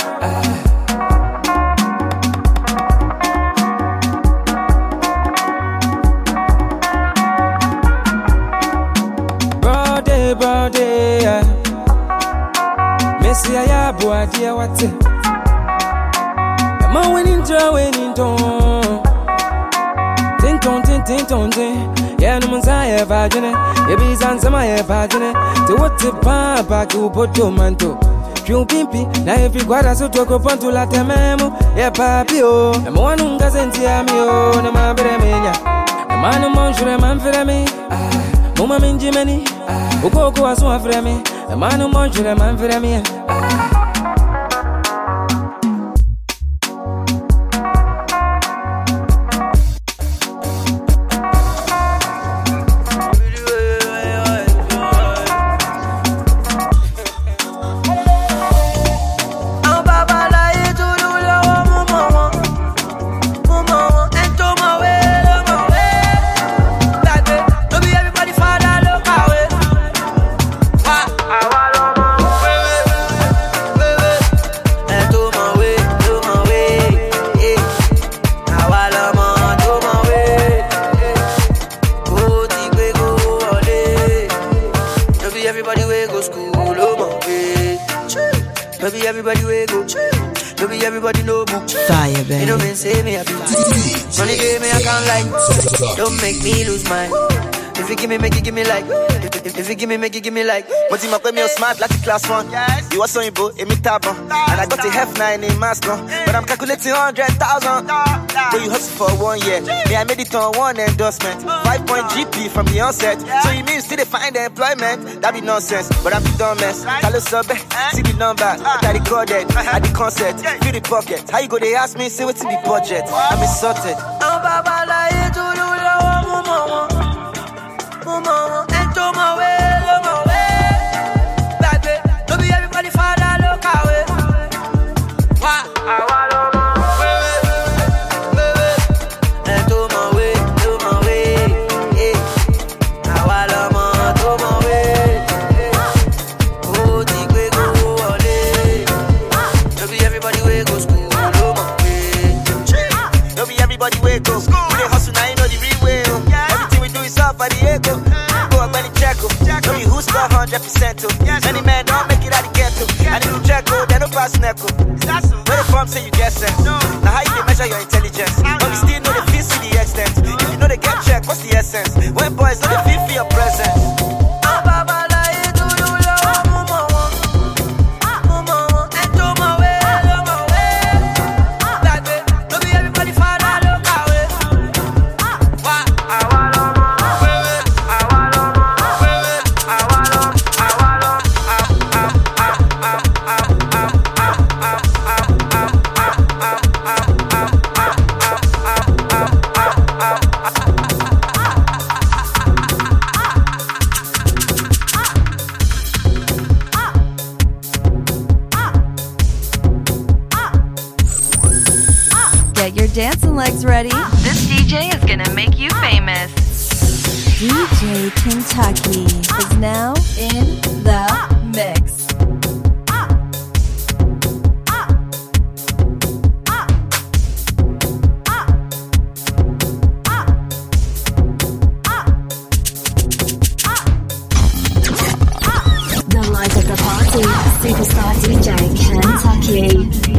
Brody, Messi, I have boy, dear, what's it? A man winning ton. Tinton, yeah, no one's I have vagina. You be sans my vagina. To what the papa to put your manto. You pimpy, now if you got us to talk upon to la tememo, yeah, papio. And one who doesn't hear me, oh, no, my bremia. A man of Montre, man for me. Mama Minjimeni, Ukoko was one for me. A man of Montre, man for me. fire, baby. You know me say me happy. Money give me I can't lie. Don't make me lose mine. If you give me, make you give me like. If you give me, make you give me like. But you make me smart like a class one. You was so imbo, me tabon. And I got a F9 in Moscow. But I'm calculating 100,000. So you hustle for 1 year. Me, I made it on 1 endorsement. 5-point GP from the onset. So you mean still they find the employment? That be nonsense. But I'm the dumbest. Hello, sub. See the number. I recorded. At the concert. Feel the pocket. How you go? They ask me, say what's the budget. I'm insulted. Don't be everybody father, look away. For the ego, go up and check. Know you who score 100%. Many men don't make it out the ghetto. And if you check, they don't pass Neco. Where the form say you get sense. Now how you can measure your intelligence? But we still know the feel to the extent. If you know they get check, what's the essence? When boys know the feel for your presence. Dancing legs ready. This DJ is gonna make you famous. DJ Kentucky is now in the mix. The life of the party, superstar DJ Kentucky.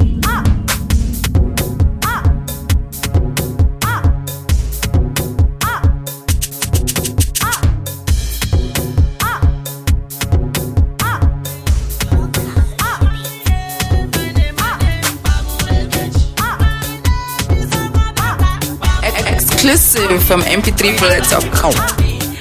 Exclusive from mp3bullets.com.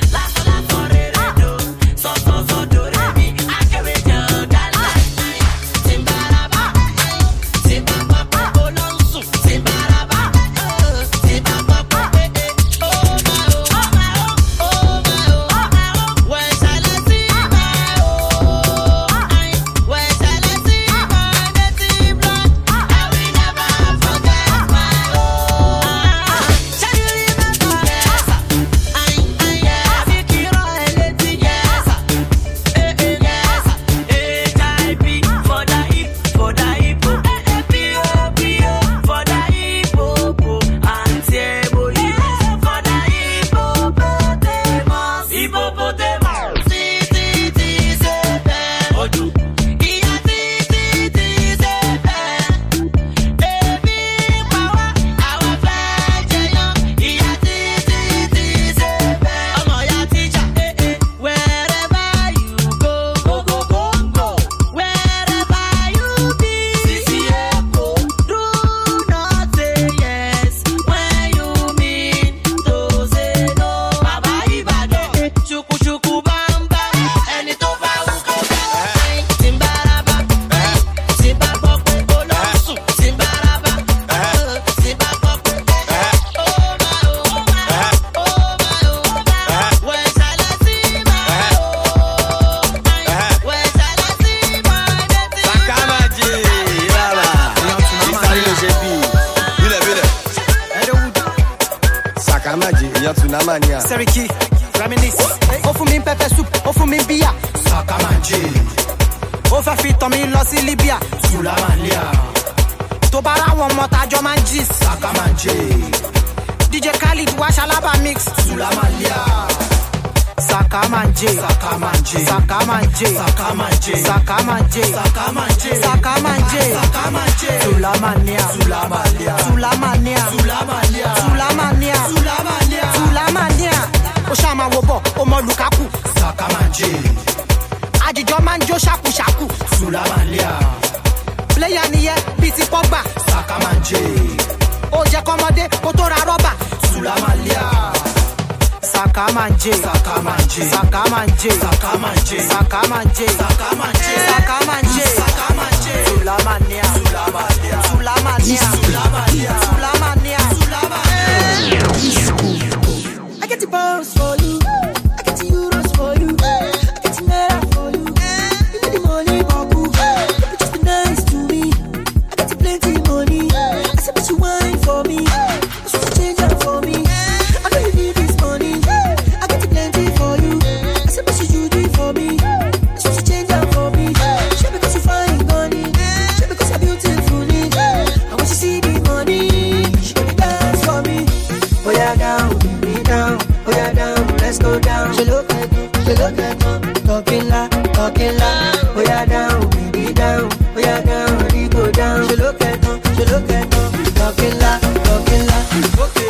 Seriki, reminisce. Ofu mi pepper soup, ofu mi beer. Sakamanji. Over fit on me lost in Libya. Sulamalia. Tobara one more tajo manji. Sakamanji. DJ Khalid wash alaba mix. Sulamalia. Sakamanje, Sakamanje, Sakamanje, Sakamanje, Sakamanje, Sakamanje, Sakamanje, Sakamanje, Sulamania, Sulamania, Sulamania, Sulamania, Sulamania, Sulamania, Sulamania. Oshama wobo, Omo Lukaku, Sakamanje. Ajijo manjo shaku shaku, Sulamania. Player niye, biti Pogba, Sakamanje. Oje komode, kotora roba, Sulamania. Sakamanje, Sakamanje, Sakamanje, Sakamanje, Sakamanje, Sakamanje, Sakamanje, Sakamanje, Sulamania, Sulamania, Sulamania, Sulamania, Sulamania, Sulamania. I get the pounds for you, I get the euros for you, I get the naira for you. You need the money, babu. You just be nice to me. I get the plenty money. I said, but you wine for me. You should change that for me. I know you need this money. I get the plenty for you. I said, but you do it for me. You should change that for me. Shame because you find money. Shame because you're beautiful. And when you see the money, she can dance for me. Oh yeah, down, be down. Oh yeah, down, let's go down. She look at me, talking la. Oh yeah, down, be down. Oh yeah, down, we go down. She look at me, talking la. Okay.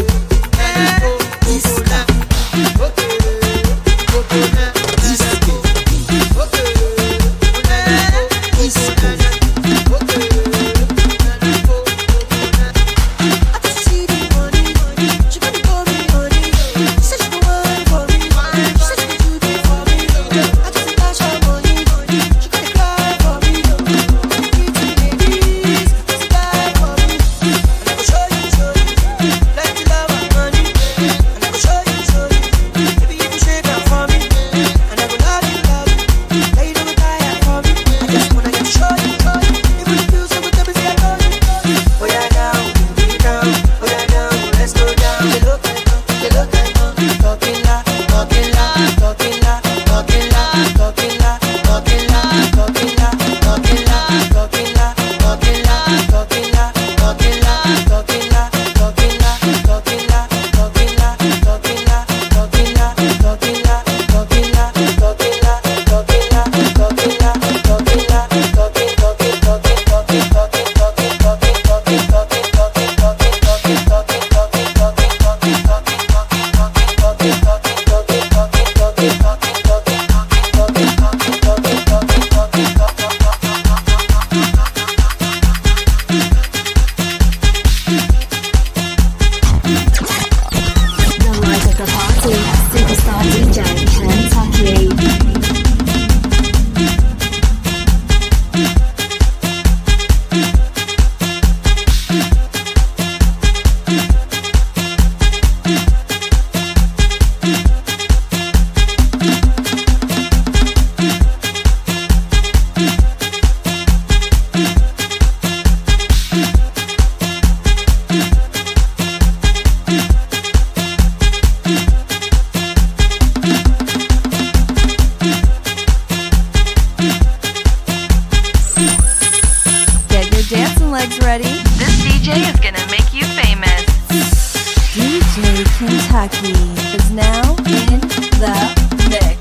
Kentucky is now in the mix.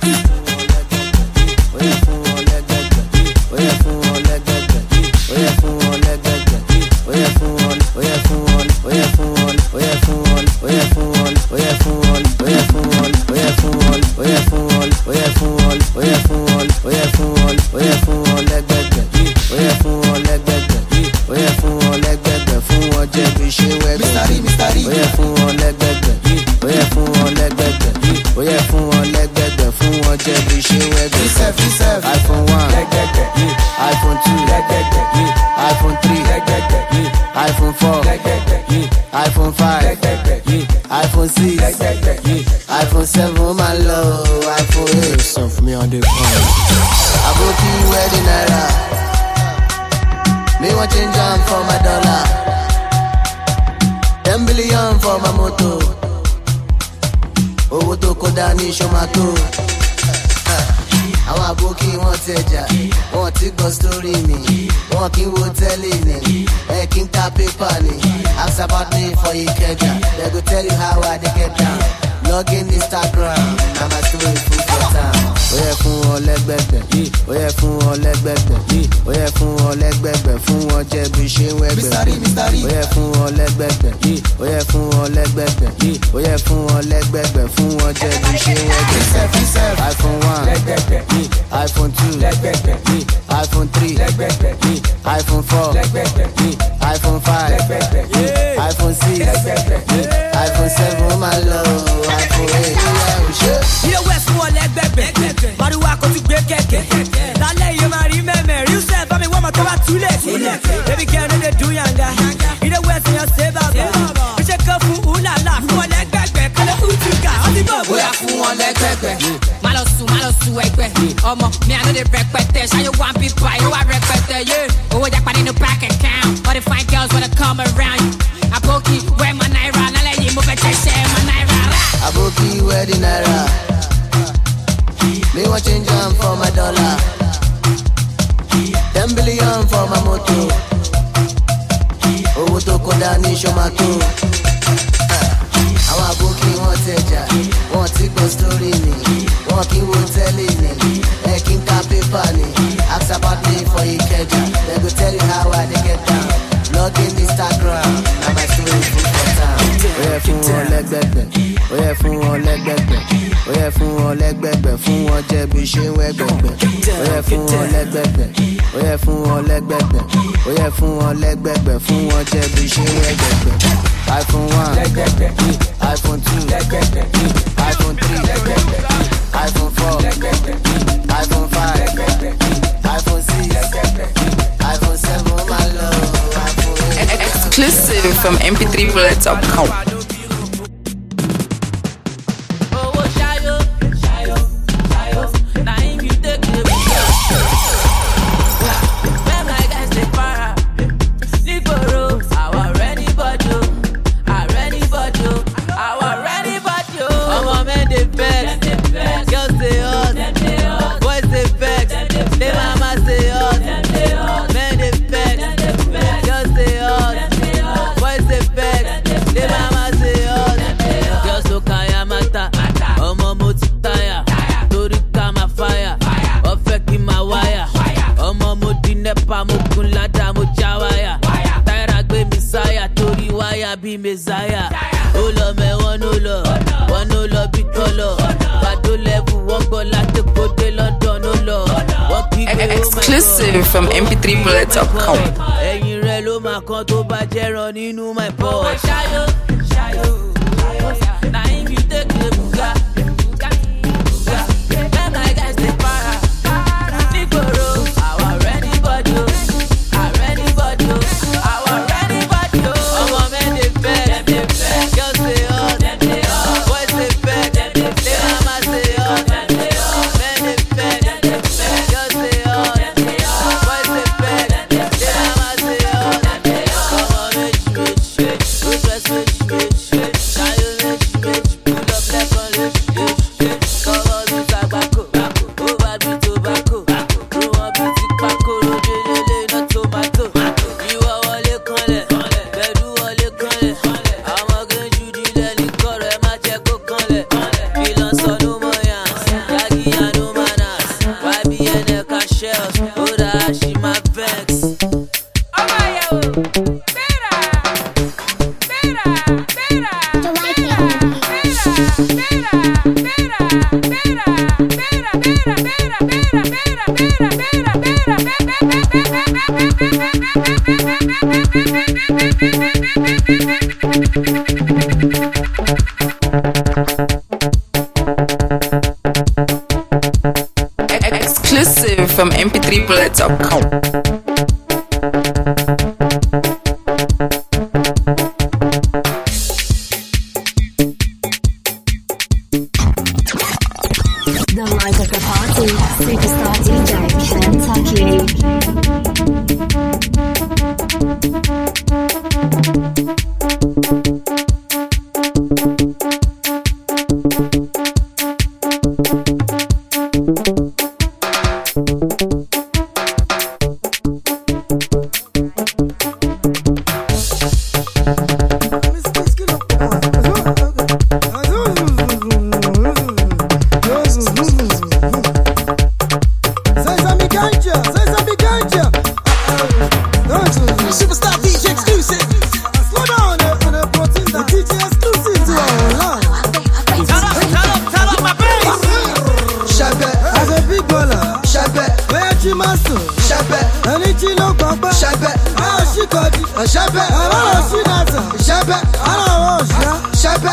iPhone 1, iPhone 2, iPhone 3, iPhone 4, iPhone 5, iPhone 6, iPhone 7, my love, iPhone 8. Some for me on the phone. I book you wedding naira. Me want change on for my dollar. 10 billion for my moto. Owó tó kó dání ṣó máa tó. Àwọn àbókí wọn tẹjà, wọn ti gbọ́ sórí mi, wọn kì í wo tẹ́lẹ̀ ni, ẹ kì í ta pépà ni. Ask about me for Ikeja, they go tell you how I dey get down. Log in Instagram, na my lẹ́gbẹ̀gbẹ̀, ó yẹ fún wọn lẹ́gbẹ̀gbẹ̀, ó yẹ fún wọn lẹ́gbẹ̀gbẹ̀, fún wọn jẹ́ bí ṣe ń wẹ́gbẹ̀. Ó yẹ fún wọn lẹ́gbẹ̀gbẹ̀, ó yẹ fún wọn lẹ́gbẹ̀gbẹ̀, ó yẹ fún wọn lẹ́gbẹ̀gbẹ̀, fún wọn jẹ́ bí ṣe ń wẹ́gbẹ̀. iPhone 1, iPhone 2, iPhone 3, iPhone 4, iPhone 5, iPhone 6, iPhone 7, my love, iPhone 8. Ilé West fún wọn lẹ́gbẹ̀gbẹ̀, Maruwa kò ti gbé kẹ̀kẹ́. Lálẹ́ yìí máa rí mẹ́mẹ́, rí sẹ́ẹ̀ bá mi wọ́n mọ̀ tó bá túlẹ̀. Baby girl no dey do yanga, Ilé West yan ṣe bàbá. Bí ṣe kọ́ fún Ulala, fún wọn lẹ́gbẹ̀gbẹ̀, kọ́lé Utuka, ó ti bọ̀. Bóyá fún wọn lẹ́gbẹ̀gbẹ̀, má lọ sùn ẹgbẹ́. Ọmọ mi àná lè rẹpẹtẹ, ṣáyé wá bí báyìí wá rẹpẹtẹ, yé. Owó japa nínú bank account, all the fine girls wanna come around you. Aboki, where my naira, lálẹ́ yìí mo fẹ́ tẹ̀sẹ̀ my naira. Aboki, where the naira? Me want change on for my dollar. 10 billion for my moto. Owó tó kó dání ṣọ́mátó. Àwọn aboki wọ́n tẹja, wọ́n ti gbọ́ story ni, wọ́n kí wo tẹ́lẹ̀ ni, ẹ kí n ka pépà ni. Ask about me for Ikeja, they go tell you how I dey get down. Log in Instagram, na my story full for town. Ó yẹ fún wọn lẹ́gbẹ̀gbẹ̀, ó yẹ fún wọn lẹ́gbẹ̀gbẹ̀, ó yẹ fún wọn lẹ́gbẹ̀gbẹ̀, fún wọn jẹ́ bí ṣe ń wẹ́gbẹ̀gbẹ̀. Ó yẹ fún wọn lẹ́gbẹ̀gbẹ̀, ó yẹ fún wọn lẹ́gbẹ̀gbẹ̀, ó yẹ fún wọn lẹ́gbẹ̀gbẹ̀, fún wọn jẹ́ bí ṣe ń wẹ́gbẹ̀gbẹ̀. iPhone 1, iPhone 2, iPhone 3, iPhone 4, iPhone 5, iPhone 6, iPhone 7, my love, iPhone 8. Exclusive from mp3bullet.com. Be Messiah. Oh Lord, me one no love big color. But do level one go like the go de London, no love. Exclusive from mp3bullet.com. Ẹyin rẹ ló máa kan tó bá jẹran nínú my purse. Na him you take the buga. Them my guys dey para. Nígboro, àwa ready body o. Ready body o. Àwa ready body o. Ọmọ men dey beg, girls dey hot, boys dey beg, they mama say hot. Men dey beg, girls dey hot, boys dey beg, they mama say hot. Ọmọ méjì, ó dress méjì, ṣayọ méjì, pull up lẹ́kọ̀ọ́ lóṣù, kọ́wọ́ bí tàgbákò, ó bá bí tobacco, rú wọn bí ti pákó, ròde lélẹ̀ iná tomato. Ìwọ wọlé kanlẹ̀, bẹ̀rù wọlé kanlẹ̀, àwọn gẹ́jú dílẹ̀ ní kọ̀rọ̀ ẹ má jẹ́ kó kanlẹ̀. Ìlànà sọnù mọ́yà, yàgìyà no manners, YBN ẹ̀ka shells, ó dá ṣì máa vex. Ọmọ ìyàwó, Exclusive from mp3bullet.com. The life of the party, superstar DJ Kentucky. Shabba, Shabba, Shabba,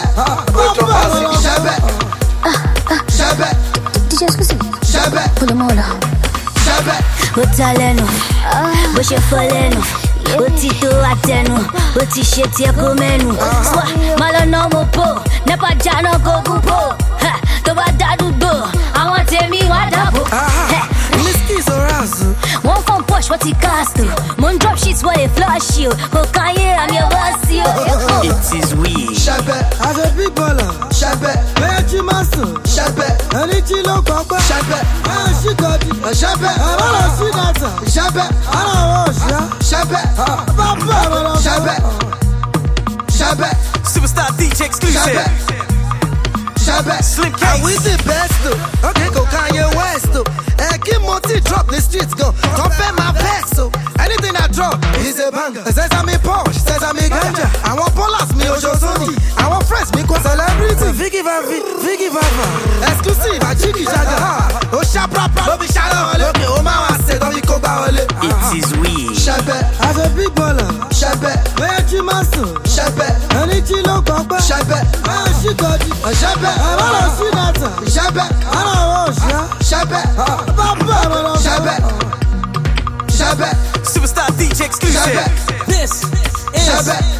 Shabba, DJ Exclusive. Shabba, Pull them all up. Shabba, Utaleno, bushe foleno, utito atenu, utisheti yako menu. Swa, malo no mo po, nepa jano go gupo. Ha, toba dadu do, I want me wadabo. Miski's arousal. One from Porsche, what he cost to? Moon drop sheets, what they flush you. Go Kanye, I'm your boss, you. It is we. Shabba, as a big baller. Shabba, where you master? Shabba, and it's you look up. Shabba, she got it. Shabba, I don't see that. Shabba, I don't know. Shabba, Shabba, Shabba, Superstar DJ Exclusive. Shabba, Slim Case. And we the best though. Okay, go Kanye West though. Keep multi drop the streets go. Compare my vex so anything I drop is a banger. Says I'm a Porsche, says I'm a ganja. I want Polas, me Ojo Sony. I want friends, me cause celebrity. Vicky Vava, exclusive, a Jiggy Jaga. Oh Shabra, Bobby Shalom. Okay, oh mama said, don't you go back. It is we. Shabba, as a big baller. Shabba, where you master? Shabba, and it's you look up. Shabba, she got it. Shabba, I don't see that. Shabba, I don't know. Shabba, Shabba, Shabba, Superstar DJ Exclusive. This is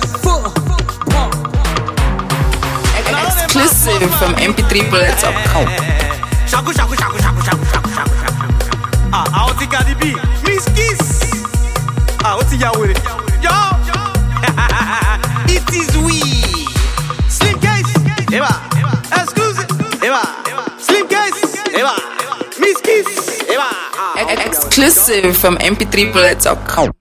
Exclusive from mp3bullets.com. Shaku. Ah, what's the Cardi B? Miss Kiss. Ah, what's the Yahweh? Yo. It is we. Slim Case. Eva. Exclusive. Eva. Slim Case. Eva. Miss Kiss. Eva. Exclusive from mp3bullets.com.